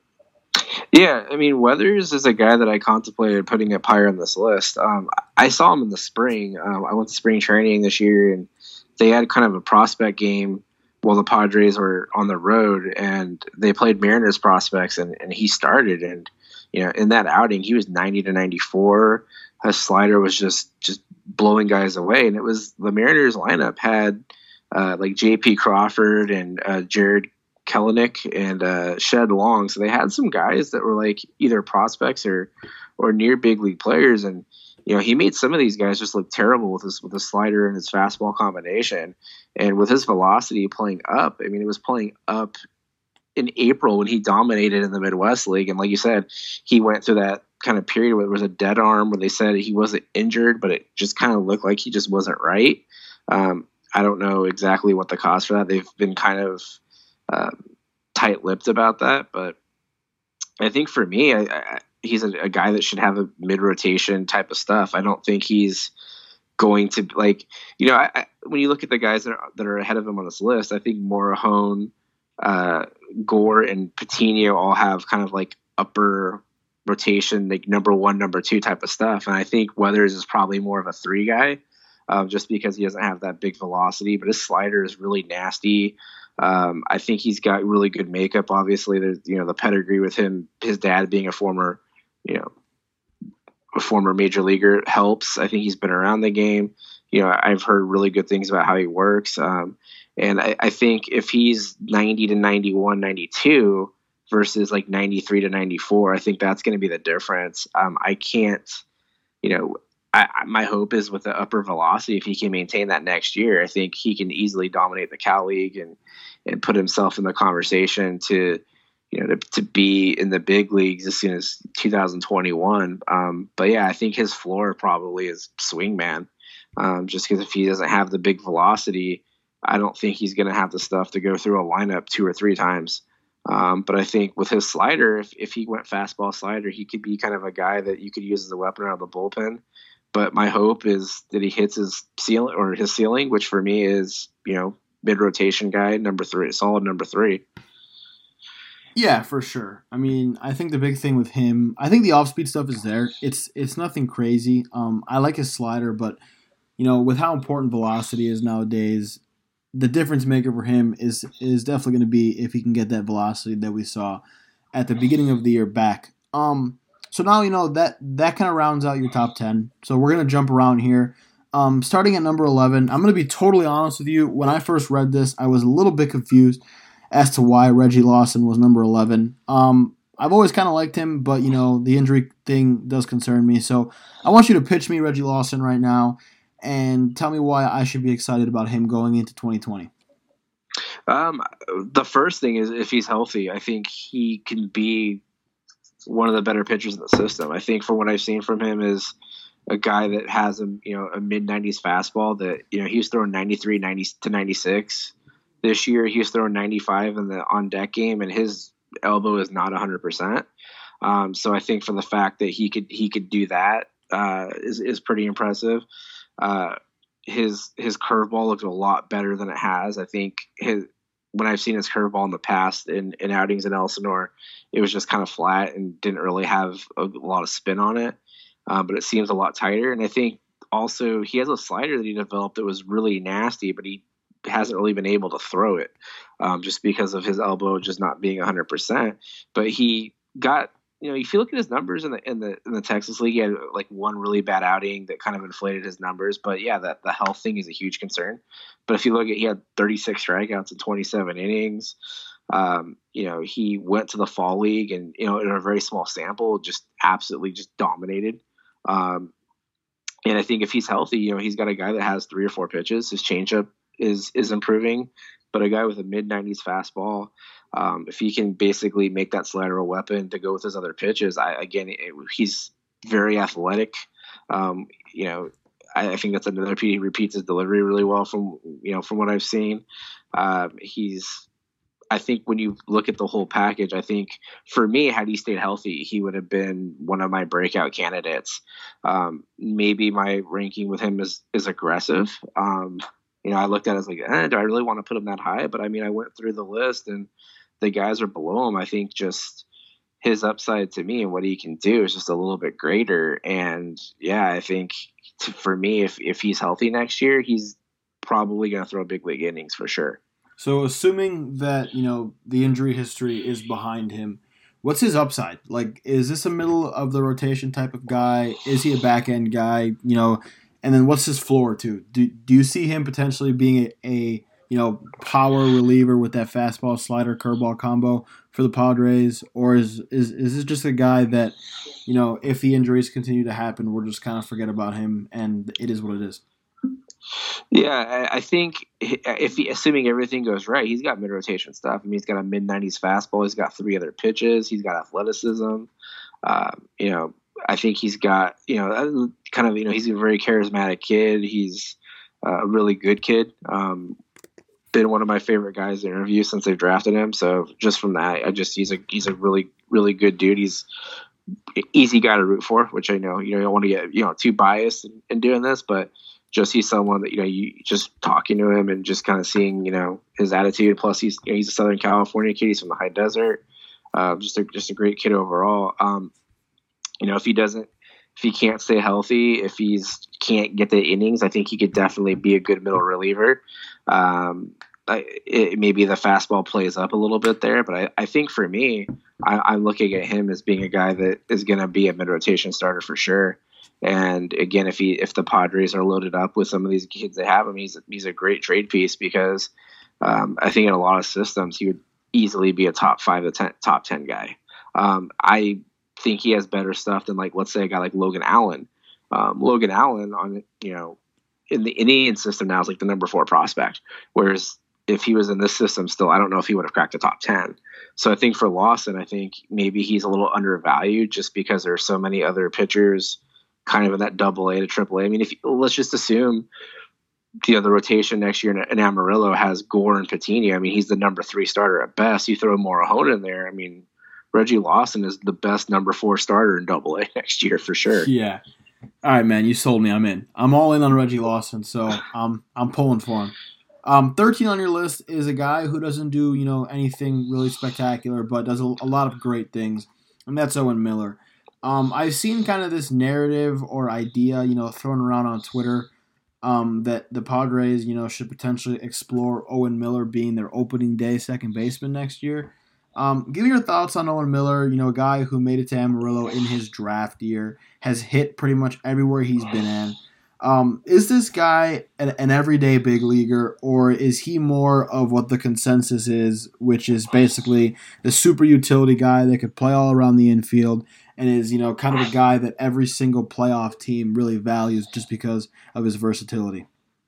Yeah, I mean, Weathers is a guy that I contemplated putting up higher on this list. Um, I saw him in the spring. Um, I went to spring training this year, and they had kind of a prospect game while the Padres were on the road, and they played Mariners prospects, and, and he started. And, you know, in that outing, he was ninety to ninety-four. His slider was just, just blowing guys away. And it was the Mariners lineup had uh, like J P Crawford and uh, Jared Kelenic and uh, Shed Long. So they had some guys that were like either prospects or, or near big league players. And, you know, he made some of these guys just look terrible with his with his slider and his fastball combination, and with his velocity playing up. I mean, it was playing up in April when he dominated in the Midwest League, and like you said, he went through that kind of period where it was a dead arm, where they said he wasn't injured, but it just kind of looked like he just wasn't right. Um, I don't know exactly what the cause for that. They've been kind of um, tight-lipped about that, but I think for me, I, I he's a, a guy that should have a mid-rotation type of stuff. I don't think he's going to, like, you know, I, I, when you look at the guys that are, that are ahead of him on this list, I think Morejon, uh, Gore, and Patino all have kind of like upper rotation, like number one, number two type of stuff. And I think Weathers is probably more of a three guy, um, just because he doesn't have that big velocity, but his slider is really nasty. Um, I think he's got really good makeup. Obviously, there's, you know, the pedigree with him, his dad being a former, you know, a former major leaguer helps. I think he's been around the game. You know, I've heard really good things about how he works. Um, and I, I think if he's ninety to ninety-one, ninety-two versus like ninety-three to ninety-four, I think that's going to be the difference. Um, I can't, you know, I, my hope is with the upper velocity, if he can maintain that next year, I think he can easily dominate the Cal League and and put himself in the conversation to, you know, to, to be in the big leagues as soon as two thousand twenty-one. Um, but yeah, I think his floor probably is swingman, um, just because if he doesn't have the big velocity, I don't think he's going to have the stuff to go through a lineup two or three times. Um, but I think with his slider, if, if he went fastball slider, he could be kind of a guy that you could use as a weapon out of the bullpen. But my hope is that he hits his ceiling or his ceiling, which for me is, you know, mid rotation guy, number three, solid number three. Yeah, for sure. I mean, I think the big thing with him, I think the off speed stuff is there. It's it's nothing crazy. Um, I like his slider, but you know, with how important velocity is nowadays, the difference maker for him is is definitely going to be if he can get that velocity that we saw at the beginning of the year back. Um, so now you know that that kind of rounds out your top ten. So we're going to jump around here. Um, starting at number eleven, I'm going to be totally honest with you. When I first read this, I was a little bit confused as to why Reggie Lawson was number eleven. Um, I've always kind of liked him, but you know the injury thing does concern me. So I want you to pitch me Reggie Lawson right now and tell me why I should be excited about him going into twenty twenty. Um, the first thing is if he's healthy, I think he can be one of the better pitchers in the system. I think from what I've seen from him is a guy that has a you know a mid nineties fastball that you know he was throwing ninety-three, ninety to ninety-six. This year he was throwing ninety-five in the on deck game, and his elbow is not one hundred percent. Um, so I think for the fact that he could he could do that uh, is is pretty impressive. Uh, his his curveball looks a lot better than it has. I think his when I've seen his curveball in the past in, in outings in Elsinore, it was just kind of flat and didn't really have a, a lot of spin on it. Uh, but it seems a lot tighter. And I think also he has a slider that he developed that was really nasty, but he hasn't really been able to throw it um, just because of his elbow just not being one hundred percent. But he got, you know, if you look at his numbers in the in the in the Texas League, he had like one really bad outing that kind of inflated his numbers. But yeah, that the health thing is a huge concern. But if you look at, he had thirty-six strikeouts in twenty-seven innings. Um, you know, he went to the fall league and, you know, in a very small sample, just absolutely just dominated. Um, and I think if he's healthy, you know, he's got a guy that has three or four pitches. His changeup is is improving, but a guy with a mid nineties fastball, um, if he can basically make that slider a weapon to go with his other pitches, I again, it, he's very athletic. Um, you know, I, I think that's another piece. He repeats his delivery really well from you know from what I've seen. Um, he's I think when you look at the whole package, I think for me, had he stayed healthy, he would have been one of my breakout candidates. Um, maybe my ranking with him is is aggressive. Um, you know, I looked at it as like, eh, do I really want to put him that high? But I mean, I went through the list and the guys are below him. I think just his upside to me and what he can do is just a little bit greater. And yeah, I think to, for me, if if he's healthy next year, he's probably going to throw big league innings for sure. So assuming that, you know, the injury history is behind him, what's his upside? Like, is this a middle of the rotation type of guy? Is he a back end guy? You know, and then what's his floor too? Do do you see him potentially being a, a you know power reliever with that fastball slider curveball combo for the Padres, or is is is this just a guy that, you know, if the injuries continue to happen, we'll just kind of forget about him and it is what it is? Yeah, I think if he, assuming everything goes right, he's got mid-rotation stuff. I mean, he's got a mid nineties fastball. He's got three other pitches. He's got athleticism. Uh, you know, I think he's got, you know, kind of, you know, he's a very charismatic kid. He's a really good kid. Um, been one of my favorite guys to interview since they've drafted him. So just from that, I just, he's a, he's a really, really good dude. He's an easy guy to root for, which I know, you know, you don't want to get, you know, too biased in, in doing this, but just he's someone that, you know, you just talking to him and just kind of seeing, you know, his attitude. Plus he's, you know, he's a Southern California kid. He's from the high desert. Uh, just a, just a great kid overall. Um, you know, if he doesn't, if he can't stay healthy, if he's can't get the innings, I think he could definitely be a good middle reliever. Um, I, it, maybe the fastball plays up a little bit there, but I, I think for me, I, I'm looking at him as being a guy that is going to be a mid rotation starter for sure. And again, if he if the Padres are loaded up with some of these kids they have him, he's he's a great trade piece because um, I think in a lot of systems he would easily be a top five to ten, top ten guy. Um, I think he has better stuff than, like, let's say a guy like Logan Allen. Um, Logan Allen on you know in the Indian system now is like the number four prospect, whereas if he was in this system still, I don't know if he would have cracked the top ten. So I think for Lawson, I think maybe he's a little undervalued just because there are so many other pitchers kind of in that double A to triple A. I mean, if let's just assume you know, the rotation next year in Amarillo has Gore and Patini. I mean, he's the number three starter at best. You throw Morahone in there. I mean, Reggie Lawson is the best number four starter in double A next year for sure. Yeah. All right, man, you sold me. I'm in. I'm all in on Reggie Lawson, so I'm I'm pulling for him. Um, thirteen on your list is a guy who doesn't do, you know, anything really spectacular, but does a, a lot of great things, and that's Owen Miller. Um, I've seen kind of this narrative or idea, you know, thrown around on Twitter um, that the Padres, you know, should potentially explore Owen Miller being their opening day second baseman next year. Um, give me your thoughts on Owen Miller, you know, a guy who made it to Amarillo in his draft year, has hit pretty much everywhere he's been in. Um, is this guy an, an everyday big leaguer, or is he more of what the consensus is, which is basically the super utility guy that could play all around the infield and is, you know, kind of a guy that every single playoff team really values just because of his versatility?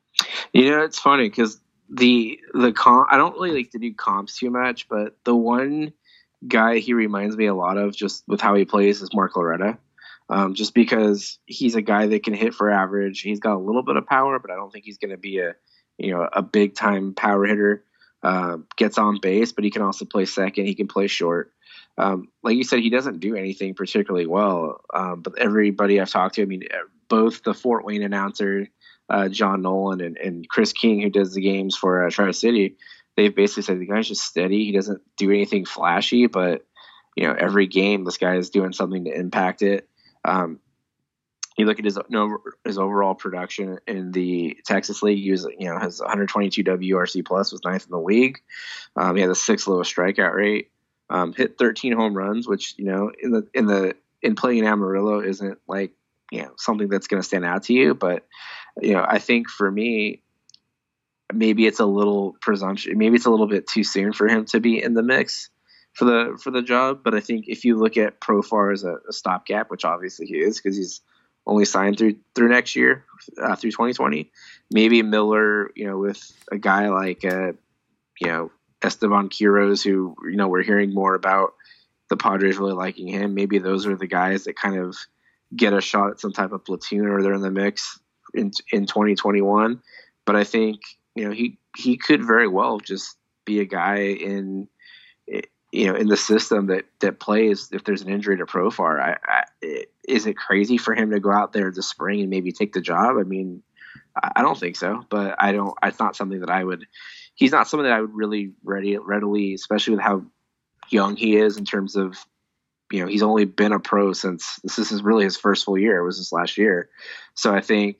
You know, it's funny because the the comp, I don't really like to do comps too much, but the one guy he reminds me a lot of just with how he plays is Mark Loretta. Um, just because he's a guy that can hit for average. He's got a little bit of power, but I don't think he's going to be a, you know, a big time power hitter. Uh, gets on base, but he can also play second. He can play short. Um, like you said, he doesn't do anything particularly well. Um, but everybody I've talked to, I mean, both the Fort Wayne announcer, uh, John Nolan, and, and Chris King, who does the games for uh, Tri-City, they've basically said the guy's just steady. He doesn't do anything flashy, but you know, every game this guy is doing something to impact it. Um, you look at his no, his overall production in the Texas League. He was, you know, has one twenty-two W R C plus, was ninth in the league. Um, he had the sixth lowest strikeout rate. Um, hit thirteen home runs, which you know in the in the in playing in Amarillo isn't like you know something that's going to stand out to you. But you know, I think for me, maybe it's a little presumption. Maybe it's a little bit too soon for him to be in the mix for the for the job. But I think if you look at Profar as a, a stopgap, which obviously he is because he's only signed through through next year, uh, through twenty twenty, maybe Miller, you know, with a guy like uh, you know Esteban Quiroz, who you know we're hearing more about the Padres really liking him. Maybe those are the guys that kind of get a shot at some type of platoon, or they're in the mix in in twenty twenty-one. But I think you know he he could very well just be a guy in. you know, in the system that, that plays if there's an injury to Profar. I, I, is it crazy for him to go out there this spring and maybe take the job? I mean, I don't think so, but I don't, it's not something that I would, he's not someone that I would really ready, readily, especially with how young he is in terms of, you know, he's only been a pro since this is really his first full year. It was his last year. So I think,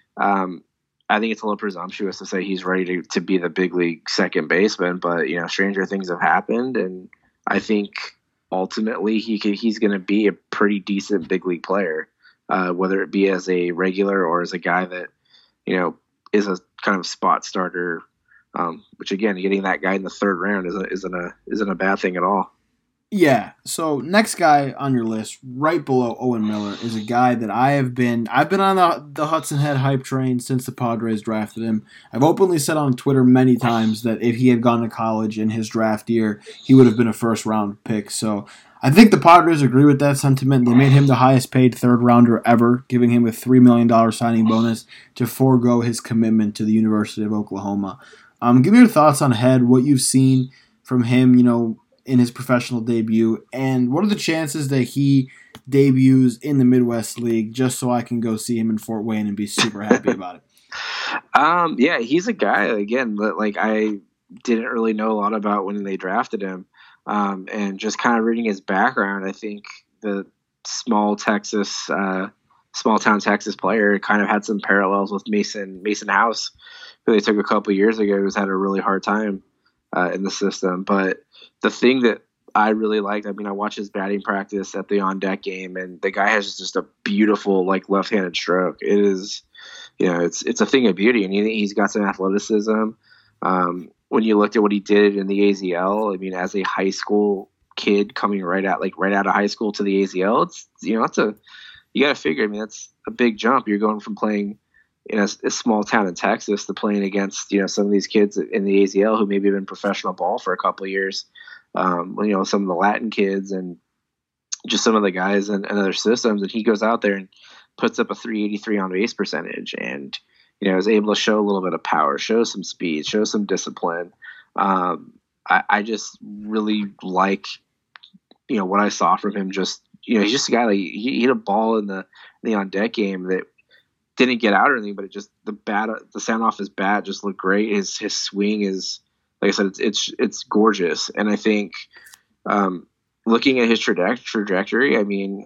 um, I think it's a little presumptuous to say he's ready to, to be the big league second baseman, but you know, stranger things have happened, and I think ultimately he could, he's going to be a pretty decent big league player, uh, whether it be as a regular or as a guy that you know is a kind of spot starter. Um, which again, getting that guy in the third round isn't isn't a isn't a bad thing at all. Yeah. So next guy on your list, right below Owen Miller, is a guy that I have been I've been on the the Hudson Head hype train since the Padres drafted him. I've openly said on Twitter many times that if he had gone to college in his draft year, he would have been a first round pick. So I think the Padres agree with that sentiment. They made him the highest paid third rounder ever, giving him a three million dollars signing bonus to forego his commitment to the University of Oklahoma. Um, give me your thoughts on Head, what you've seen from him, you know, in his professional debut, and what are the chances that he debuts in the Midwest League, just so I can go see him in Fort Wayne and be super happy about it? Um, yeah, he's a guy, again, that like I didn't really know a lot about when they drafted him. Um, and just kind of reading his background, I think the small Texas, uh, small town Texas player kind of had some parallels with Mason, Mason House, who they took a couple years ago, who's had a really hard time uh, in the system. But the thing that I really liked, I mean, I watched his batting practice at the on deck game, and the guy has just a beautiful, like, left-handed stroke. It is, you know, it's it's a thing of beauty, and he, he's got some athleticism. Um, when you looked at what he did in the A Z L, I mean, as a high school kid coming right out, like right out of high school to the A Z L, it's, you know, it's a you got to figure. I mean, that's a big jump. You're going from playing in a, a small town in Texas to playing against, you know, some of these kids in the A Z L who maybe have been professional ball for a couple of years. Um, you know, some of the Latin kids and just some of the guys in, in other systems. And he goes out there and puts up a three eighty-three on base percentage, and you know, is able to show a little bit of power, show some speed, show some discipline. Um, I, I just really like, you know, what I saw from him. Just, you know, he's just a guy like he, he hit a ball in the in the on deck game that didn't get out or anything, but it just the bat, the sound off his bat just looked great. His his swing is, like I said, it's it's it's gorgeous, and I think um, looking at his traje- trajectory, I mean,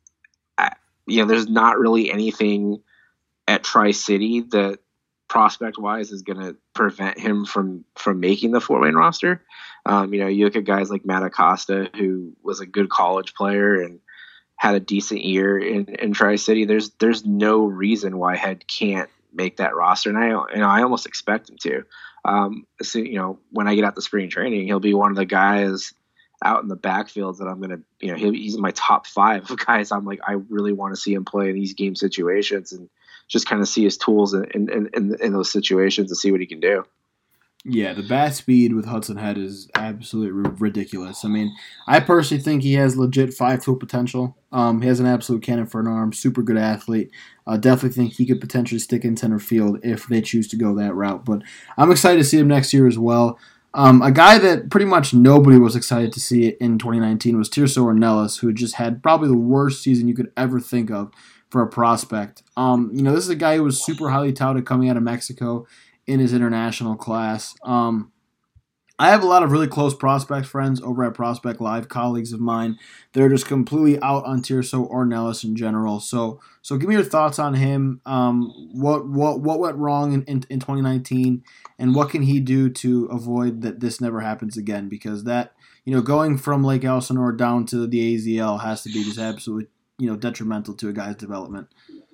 I, you know, there's not really anything at Tri-City that prospect wise is going to prevent him from, from making the Fort Wayne roster. Um, you know, you look at guys like Matt Acosta, who was a good college player and had a decent year in, in Tri-City. There's, there's no reason why Head can't make that roster. And I, and I almost expect him to, um, so, you know, when I get out the spring training, he'll be one of the guys out in the backfields that I'm going to, you know, he'll, he's in my top five of guys. I'm like, I really want to see him play in these game situations and just kind of see his tools in, in, in, in those situations and see what he can do. Yeah, the bat speed with Hudson Head is absolutely ridiculous. I mean, I personally think he has legit five-tool potential. Um, he has an absolute cannon for an arm, super good athlete. I uh, definitely think he could potentially stick in center field if they choose to go that route. But I'm excited to see him next year as well. Um, a guy that pretty much nobody was excited to see in twenty nineteen was Tirso Ornelas, who just had probably the worst season you could ever think of for a prospect. Um, you know, this is a guy who was super highly touted coming out of Mexico in his international class. Um, I have a lot of really close prospect friends over at Prospect Live, colleagues of mine. They're just completely out on Tirso Ornelas in general. So, so give me your thoughts on him. Um, what what what went wrong in, in, in twenty nineteen, and what can he do to avoid that this never happens again? Because that, you know, going from Lake Elsinore down to the A Z L has to be just absolutely, you know, detrimental to a guy's development.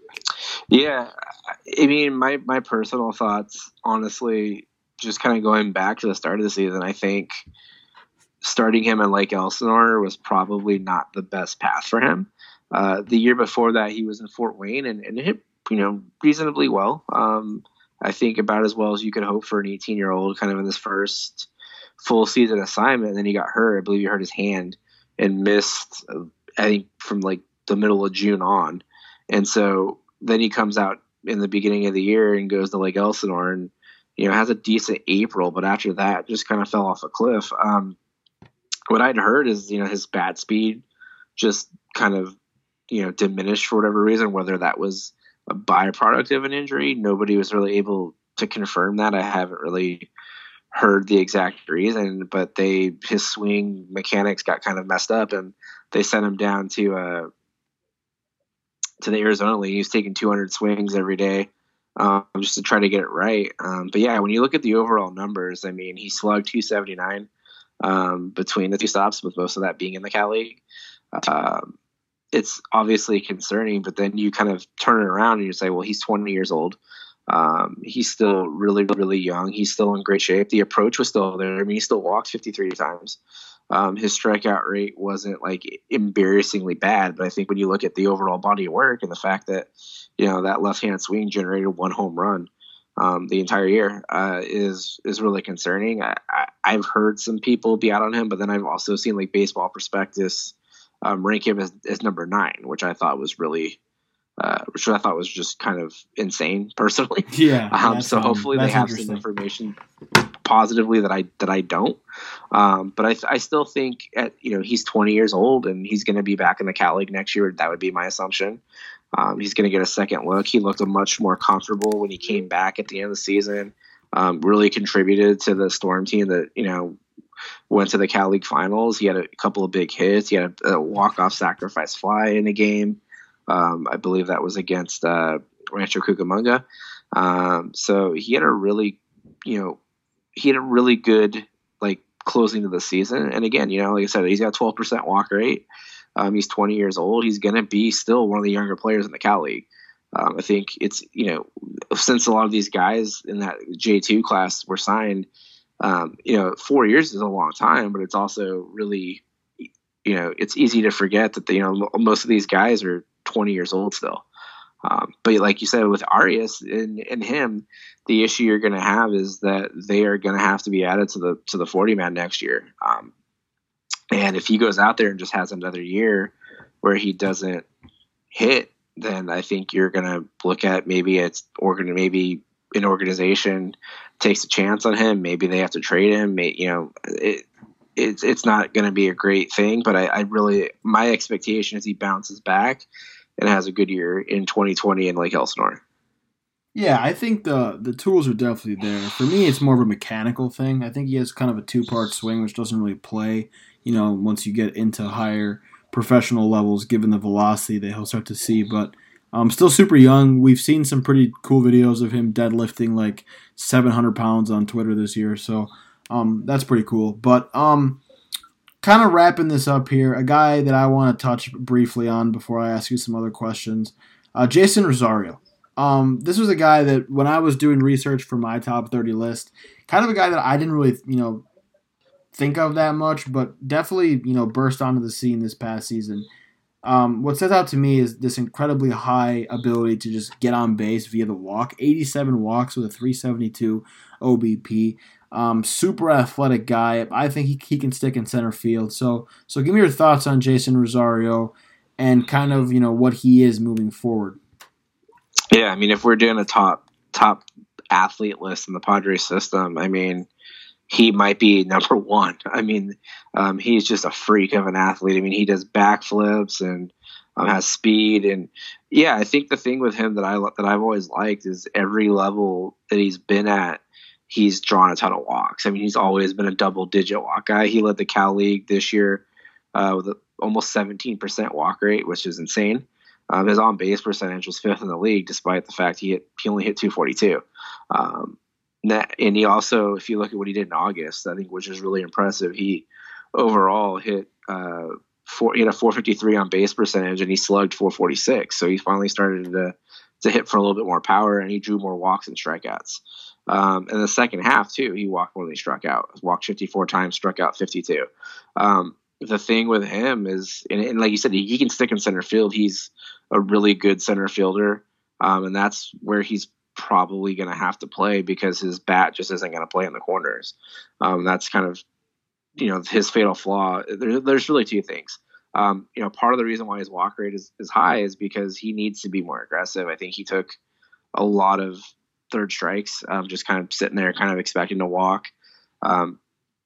Yeah, I mean, my, my personal thoughts, honestly, just kind of going back to the start of the season, I think starting him in Lake Elsinore was probably not the best path for him. Uh, the year before that, he was in Fort Wayne and, and hit, you know, reasonably well. Um, I think about as well as you could hope for an eighteen-year-old kind of in this first full season assignment. And then he got hurt. I believe he hurt his hand and missed, I think, from like the middle of June on. And so then he comes out in the beginning of the year and goes to Lake Elsinore and, you know, has a decent April, but after that just kind of fell off a cliff. Um, what I'd heard is, you know, his bat speed just kind of, you know, diminished for whatever reason, whether that was a byproduct of an injury. Nobody was really able to confirm that. I haven't really heard the exact reason, but they, his swing mechanics got kind of messed up and they sent him down to, uh, to the Arizona League. He was taking two hundred swings every day um, just to try to get it right. Um, but yeah, when you look at the overall numbers, I mean, he slugged two seventy-nine um, between the two stops, with most of that being in the Cal League. Um, it's obviously concerning, but then you kind of turn it around and you say, well, he's twenty years old. Um, he's still really, really young. He's still in great shape. The approach was still there. I mean, he still walked fifty-three times. Um, his strikeout rate wasn't like embarrassingly bad, but I think when you look at the overall body of work and the fact that, you know, that left-hand swing generated one home run um, the entire year uh, is is really concerning. I, I, I've heard some people be out on him, but then I've also seen like Baseball Prospectus um, rank him as, as number nine, which I thought was really, uh, which I thought was just kind of insane, personally. Yeah. Um, so hopefully they have some information positively that I that I don't. Um, but I, I still think at, you know, he's twenty years old and he's going to be back in the Cal League next year. That would be my assumption. Um, he's going to get a second look. He looked much more comfortable when he came back at the end of the season. Um, really contributed to the Storm team that, you know, went to the Cal League finals. He had a couple of big hits. He had a, a walk-off sacrifice fly in the game. Um, I believe that was against uh, Rancho Cucamonga. Um, so he had a really, you know, he had a really good like closing to the season. And again, you know, like I said, he's got twelve percent walk rate. Um, he's twenty years old. He's going to be still one of the younger players in the Cal League. Um, I think it's, you know, since a lot of these guys in that J two class were signed, um, you know, four years is a long time, but it's also really, you know, it's easy to forget that, the, you know, most of these guys are twenty years old still. Um, but like you said, with Arias and, and him, the issue you're going to have is that they are going to have to be added to the to the forty man next year. Um, and if he goes out there and just has another year where he doesn't hit, then I think you're going to look at maybe it's organ maybe an organization takes a chance on him. Maybe they have to trade him. May, you know, it, it's it's not going to be a great thing. But I, I really my expectation is he bounces back and has a good year in twenty twenty in Lake Elsinore. Yeah, I think the the tools are definitely there. For me, it's more of a mechanical thing. I think he has kind of a two-part swing, which doesn't really play, you know, once you get into higher professional levels, given the velocity that he'll start to see. But um, still super young. We've seen some pretty cool videos of him deadlifting like seven hundred pounds on Twitter this year, so um, that's pretty cool. But um, kind of wrapping this up here, a guy that I want to touch briefly on before I ask you some other questions, uh, Jeisson Rosario. Um, this was a guy that when I was doing research for my top thirty list, kind of a guy that I didn't really, you know, think of that much, but definitely, you know, burst onto the scene this past season. Um, what stands out to me is this incredibly high ability to just get on base via the walk. eighty-seven walks with a three seventy-two O B P. Um, super athletic guy. I think he, he can stick in center field. So so give me your thoughts on Jeisson Rosario and kind of, you know, what he is moving forward. Yeah, I mean, if we're doing a top top athlete list in the Padres system, I mean, he might be number one. I mean, um, he's just a freak of an athlete. I mean, he does backflips and um, has speed. And yeah, I think the thing with him that I that I've always liked is every level that he's been at, he's drawn a ton of walks. I mean, he's always been a double-digit walk guy. He led the Cal League this year uh, with a, almost seventeen percent walk rate, which is insane. Um, his on-base percentage was fifth in the league, despite the fact he hit, he only hit two forty-two. Um, and, that, and he also, if you look at what he did in August, I think, which is really impressive, he overall hit uh, four, he had a four fifty-three on-base percentage, and he slugged four forty-six. So he finally started to to hit for a little bit more power, and he drew more walks and strikeouts. Um, in the second half, too, he walked more than he struck out. Walked fifty-four times, struck out fifty-two. Um, the thing with him is, and, and like you said, he, he can stick in center field. He's a really good center fielder, um, and that's where he's probably going to have to play because his bat just isn't going to play in the corners. Um, that's kind of, you know, his fatal flaw. There, there's really two things. Um, you know, part of the reason why his walk rate is, is high is because he needs to be more aggressive. I think he took a lot of third strikes, um, just kind of sitting there, kind of expecting to walk. Um,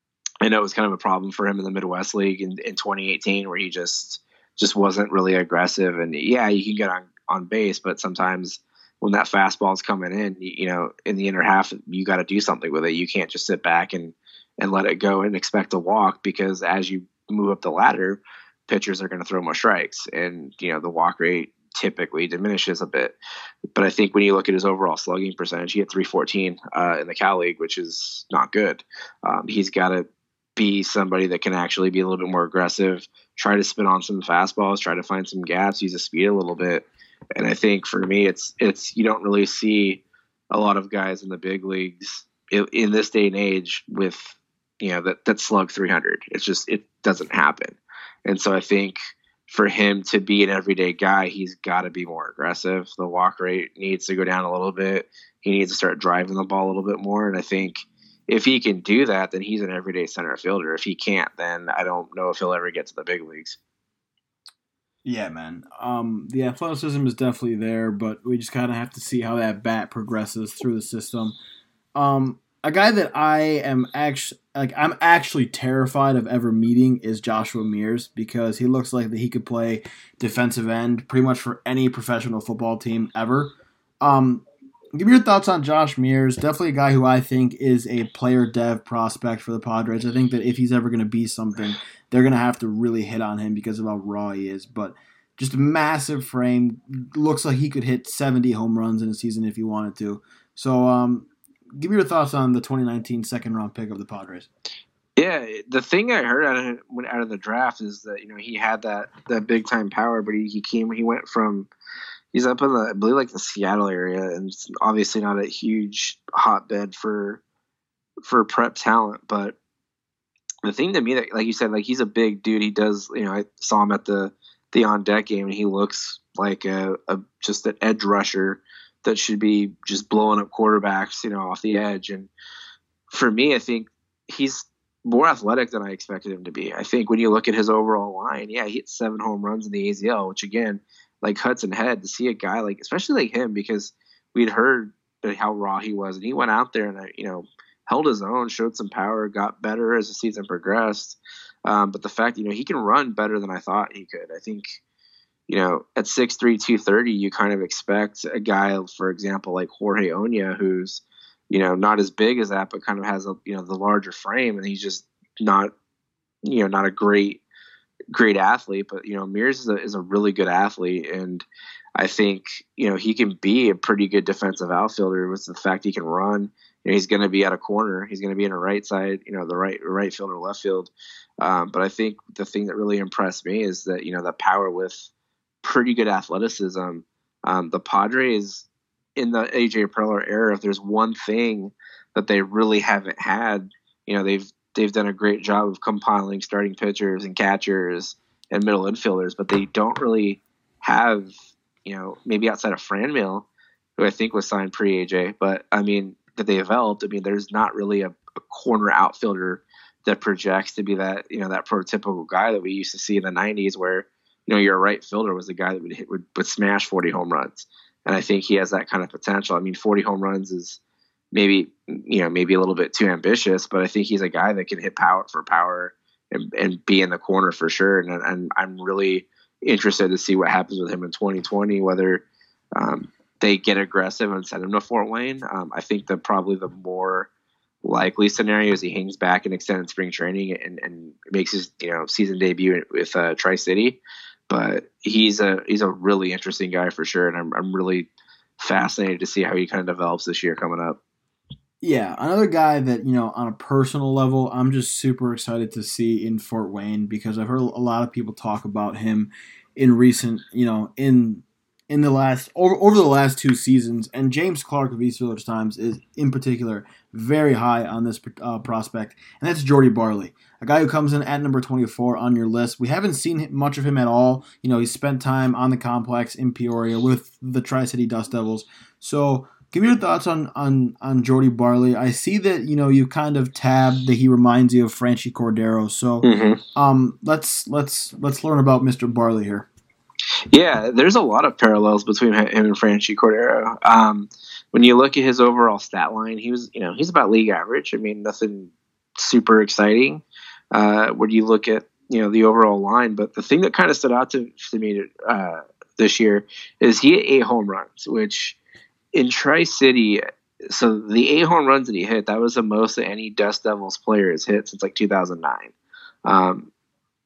I know it was kind of a problem for him in the Midwest League in, in twenty eighteen, where he just just wasn't really aggressive. And yeah, you can get on, on base, but sometimes when that fastball is coming in, you, you know, in the inner half, you got to do something with it. You can't just sit back and and let it go and expect a walk, because as you move up the ladder, pitchers are going to throw more strikes, and you know the walk rate typically diminishes a bit. But I think when you look at his overall slugging percentage, he hit three fourteen uh, in the Cal League, which is not good. Um, he's got to be somebody that can actually be a little bit more aggressive, try to spin on some fastballs, try to find some gaps, use his speed a little bit. And I think for me, it's it's you don't really see a lot of guys in the big leagues in, in this day and age with you know that that slug three hundred. It's just it doesn't happen. And so I think for him to be an everyday guy, he's got to be more aggressive. The walk rate needs to go down a little bit. He needs to start driving the ball a little bit more. And I think if he can do that, then he's an everyday center fielder. If he can't, then I don't know if he'll ever get to the big leagues. Yeah, man. Um, the athleticism is definitely there, but we just kind of have to see how that bat progresses through the system. Um, a guy that I am actually like, I'm actually terrified of ever meeting is Joshua Mears, because he looks like that he could play defensive end pretty much for any professional football team ever. Um, give me your thoughts on Josh Mears. Definitely a guy who I think is a player dev prospect for the Padres. I think that if he's ever going to be something, they're going to have to really hit on him because of how raw he is. But just a massive frame. Looks like he could hit seventy home runs in a season if he wanted to. So um, give me your thoughts on the twenty nineteen second-round pick of the Padres. Yeah, the thing I heard out of out of the draft is that you know he had that, that big-time power, but he, he came he went from he's up in the I believe like the Seattle area, and it's obviously not a huge hotbed for for prep talent, but the thing to me that, like you said, like he's a big dude. He does, you know, I saw him at the, the on deck game, and he looks like a, a just an edge rusher that should be just blowing up quarterbacks, you know, off the edge. And for me, I think he's more athletic than I expected him to be. I think when you look at his overall line, yeah, he hit seven home runs in the A Z L, which again, like Hudson Head, to see a guy like, especially like him, because we'd heard how raw he was, and he went out there and, you know, held his own, showed some power, got better as the season progressed. Um, but the fact, you know, he can run better than I thought he could. I think, you know, at six three, two thirty, you kind of expect a guy, for example, like Jorge Oña, who's, you know, not as big as that, but kind of has a, you know, the larger frame, and he's just not, you know, not a great, great athlete. But, you know, Mears is a, is a really good athlete, and I think, you know, he can be a pretty good defensive outfielder with the fact he can run. You know, he's going to be at a corner. He's going to be in a right side, you know, the right right field or left field. Um, but I think the thing that really impressed me is that, you know, the power with pretty good athleticism. Um, the Padres in the A J Preller era, if there's one thing that they really haven't had, you know, they've they've done a great job of compiling starting pitchers and catchers and middle infielders, but they don't really have, you know, maybe outside of Franmil, who I think was signed pre-A J, but I mean, that they developed, I mean, there's not really a, a corner outfielder that projects to be that, you know, that prototypical guy that we used to see in the nineties where, you know, your right fielder was the guy that would hit, would, would smash forty home runs. And I think he has that kind of potential. I mean, forty home runs is maybe, you know, maybe a little bit too ambitious, but I think he's a guy that can hit power for power and, and be in the corner for sure. And, and I'm really interested to see what happens with him in twenty twenty, whether, um, they get aggressive and send him to Fort Wayne. Um, I think that probably the more likely scenario is he hangs back in extended spring training and, and makes his, you know, season debut with uh, Tri-City. But he's a he's a really interesting guy for sure, and I'm I'm really fascinated to see how he kind of develops this year coming up. Yeah, another guy that, you know, on a personal level, I'm just super excited to see in Fort Wayne because I've heard a lot of people talk about him in recent, you know, in in the last over over the last two seasons, and James Clark of East Village Times is in particular very high on this uh, prospect, and that's Jordy Barley, a guy who comes in at number twenty-four on your list. We haven't seen much of him at all. You know, he's spent time on the complex in Peoria with the Tri-City Dust Devils. So, give me your thoughts on on on Jordy Barley. I see that, you know, you kind of tabbed that he reminds you of Franchy Cordero. So, mm-hmm. um, let's let's let's learn about Mister Barley here. Yeah, there's a lot of parallels between him and Franchy Cordero. Um, when you look at his overall stat line, he was, you know, he's about league average. I mean, nothing super exciting uh, when you look at, you know, the overall line. But the thing that kind of stood out to, to me uh, this year is he hit eight home runs, which in Tri-City, so the eight home runs that he hit, that was the most that any Dust Devils player has hit since like two thousand nine. Um,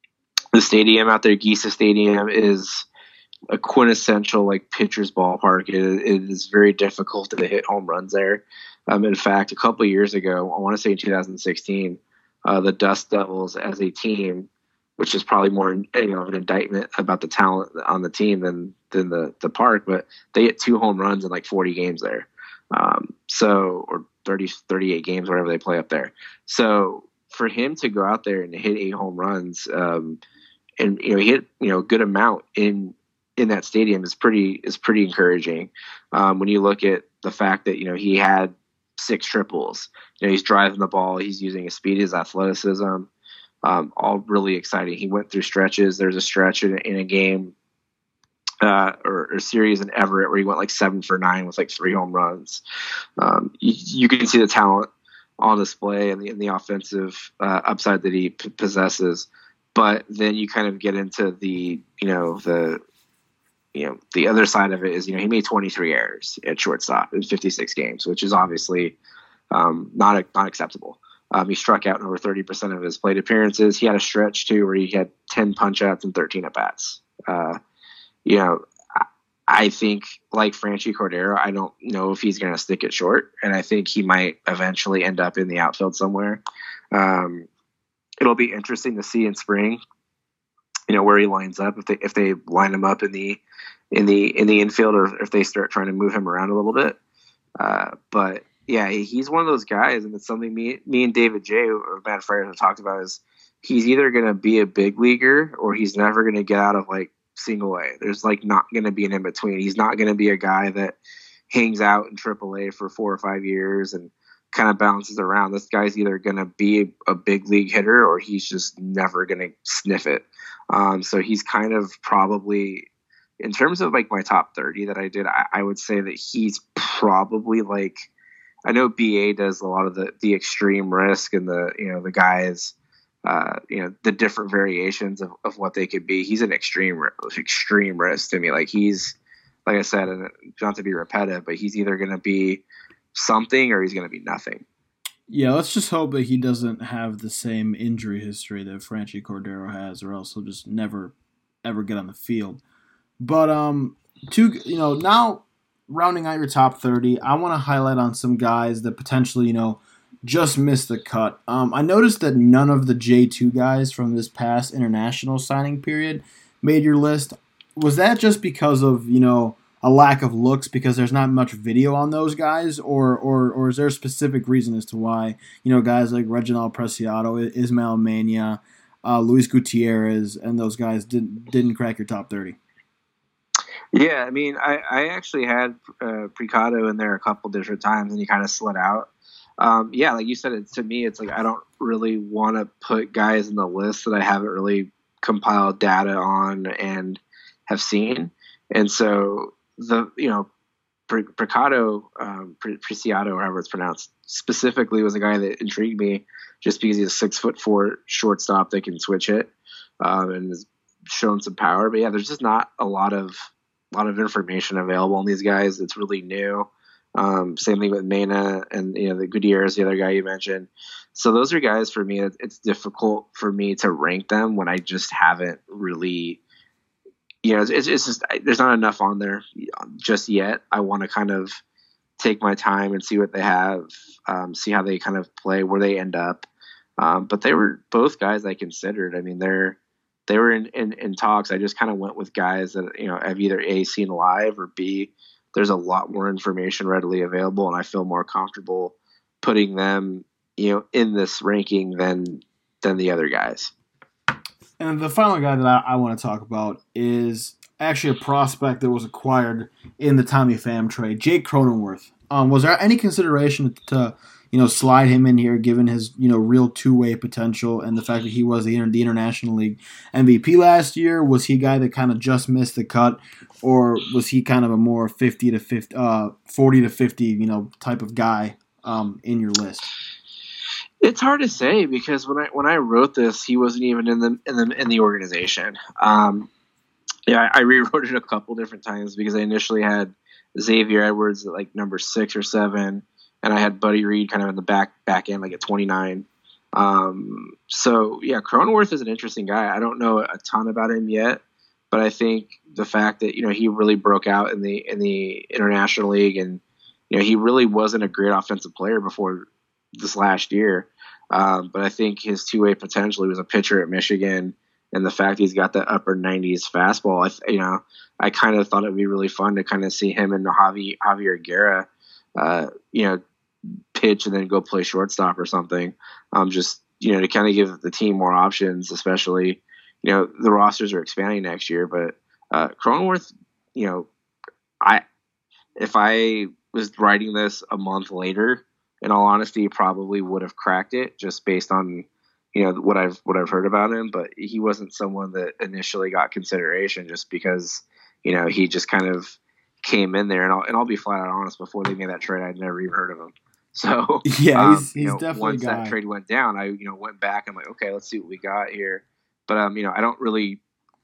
the stadium out there, Gisa Stadium, is a quintessential like pitcher's ballpark. It, it is very difficult to hit home runs there. Um, in fact, a couple of years ago, I want to say in two thousand sixteen, uh, the Dust Devils as a team, which is probably more, you know, of an indictment about the talent on the team than than the the park, but they hit two home runs in like forty games there. Um, so or thirty, thirty-eight games, whatever they play up there. So for him to go out there and hit eight home runs, um, and you know, he hit, you know, a good amount in in that stadium is pretty is pretty encouraging. Um, when you look at the fact that, you know, he had six triples, you know, he's driving the ball, he's using his speed, his athleticism, um, all really exciting. He went through stretches. There's a stretch in, in a game uh, or, or a series in Everett where he went like seven for nine with like three home runs. Um, you, you can see the talent on display and the, and the offensive uh, upside that he p- possesses. But then you kind of get into the, you know, the, you know, the other side of it is, you know, he made twenty-three errors at shortstop in fifty-six games, which is obviously um, not not acceptable. Um, he struck out in over thirty percent of his plate appearances. He had a stretch too where he had ten punch outs and thirteen at bats. Uh, you know, I, I think like Franchy Cordero, I don't know if he's going to stick it short, and I think he might eventually end up in the outfield somewhere. Um, it'll be interesting to see in spring, you know, where he lines up, if they if they line him up in the in the in the infield, or if they start trying to move him around a little bit. Uh, but yeah, he's one of those guys, and it's something me me and David J or Matt Fryer have talked about, is he's either going to be a big leaguer or he's never going to get out of like single A. There's like not going to be an in between. He's not going to be a guy that hangs out in triple A for four or five years and kind of bounces around. This guy's either going to be a, a big league hitter or he's just never going to sniff it. Um, so he's kind of probably, in terms of like my top thirty that I did, I, I would say that he's probably like, I know B A does a lot of the, the extreme risk and the, you know, the guys, uh, you know, the different variations of, of what they could be. He's an extreme, extreme risk to me. Like he's, like I said, and not to be repetitive, but he's either going to be something or he's going to be nothing. Yeah, let's just hope that he doesn't have the same injury history that Franchy Cordero has, or else he'll just never, ever get on the field. But um, to you know, now rounding out your top thirty, I want to highlight on some guys that potentially, you know, just missed the cut. Um, I noticed that none of the J two guys from this past international signing period made your list. Was that just because of, you know, a lack of looks because there's not much video on those guys, or or or is there a specific reason as to why, you know, guys like Reginald Preciado, Ismael Mania, uh, Luis Gutierrez, and those guys didn't didn't crack your top thirty? Yeah, I mean, I, I actually had uh, Precado in there a couple different times, and he kind of slid out. Um, yeah, like you said, it, to me, it's like I don't really want to put guys in the list that I haven't really compiled data on and have seen, and so the you know Precado, um, Preciado, or however it's pronounced, specifically was a guy that intrigued me just because he's a six foot four shortstop that can switch hit um, and has shown some power. But yeah, there's just not a lot of a lot of information available on these guys. It's really new. Um, same thing with Mena and you know the Gutierrez, the other guy you mentioned. So those are guys for me. It's difficult for me to rank them when I just haven't really. You know, it's, it's just there's not enough on there just yet. I want to kind of take my time and see what they have, um, see how they kind of play, where they end up. Um, but they were both guys I considered. I mean, they're they were in, in, in talks. I just kind of went with guys that you know have either A, seen live, or B, there's a lot more information readily available, and I feel more comfortable putting them you know in this ranking than than the other guys. And the final guy that I, I want to talk about is actually a prospect that was acquired in the Tommy Pham trade, Jake Cronenworth. Um, was there any consideration to, you know, slide him in here, given his, you know, real two-way potential and the fact that he was the, the International League M V P last year? Was he a guy that kind of just missed the cut, or was he kind of a more fifty to fifty, uh, forty to fifty, you know, type of guy um, in your list? It's hard to say because when I when I wrote this, he wasn't even in the in the in the organization. Um, yeah, I, I rewrote it a couple different times because I initially had Xavier Edwards at like number six or seven, and I had Buddy Reed kind of in the back back end like at twenty-nine. Um, so yeah, Cronenworth is an interesting guy. I don't know a ton about him yet, but I think the fact that you know he really broke out in the in the International League, and you know he really wasn't a great offensive player before this last year. Um, but I think his two-way potential, he was a pitcher at Michigan, and the fact he's got that upper nineties fastball, I, you know, I kind of thought it would be really fun to kind of see him and Javi, Javier Guerra, uh, you know, pitch and then go play shortstop or something. Um, just, you know, to kind of give the team more options, especially, you know, the rosters are expanding next year, but uh, Cronenworth, you know, I, if I was writing this a month later, in all honesty, probably would have cracked it just based on, you know, what I've what I've heard about him. But he wasn't someone that initially got consideration just because, you know, he just kind of came in there. And I'll and I'll be flat out honest. Before they made that trade, I'd never even heard of him. So yeah, he's, um, he's you know, definitely once a guy. that trade went down, I you know went back. I'm like, okay, let's see what we got here. But um, you know, I don't really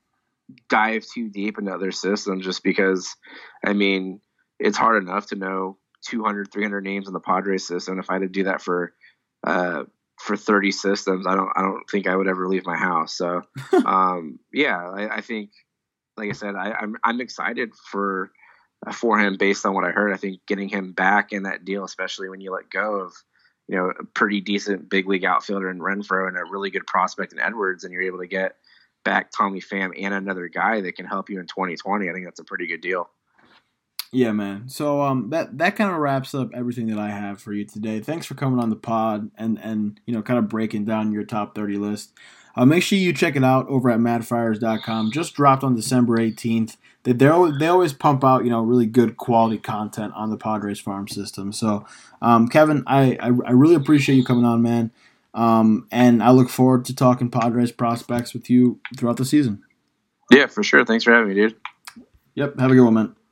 dive too deep into other systems just because, I mean, it's hard enough to know two hundred, three hundred names in the Padres system. If I had to do that for uh, for thirty systems, I don't I don't think I would ever leave my house. So um, yeah, I, I think, like I said, I, I'm I'm excited for for him based on what I heard. I think getting him back in that deal, especially when you let go of you know a pretty decent big league outfielder in Renfroe and a really good prospect in Edwards, and you're able to get back Tommy Pham and another guy that can help you in twenty twenty. I think that's a pretty good deal. Yeah, man. So um, that that kind of wraps up everything that I have for you today. Thanks for coming on the pod and and you know kind of breaking down your top thirty list. Uh, make sure you check it out over at mad friars dot com. Just dropped on December eighteenth. They they always, they always pump out, you know, really good quality content on the Padres farm system. So, um, Kevin, I, I I really appreciate you coming on, man. Um, and I look forward to talking Padres prospects with you throughout the season. Yeah, for sure. Thanks for having me, dude. Yep. Have a good one, man.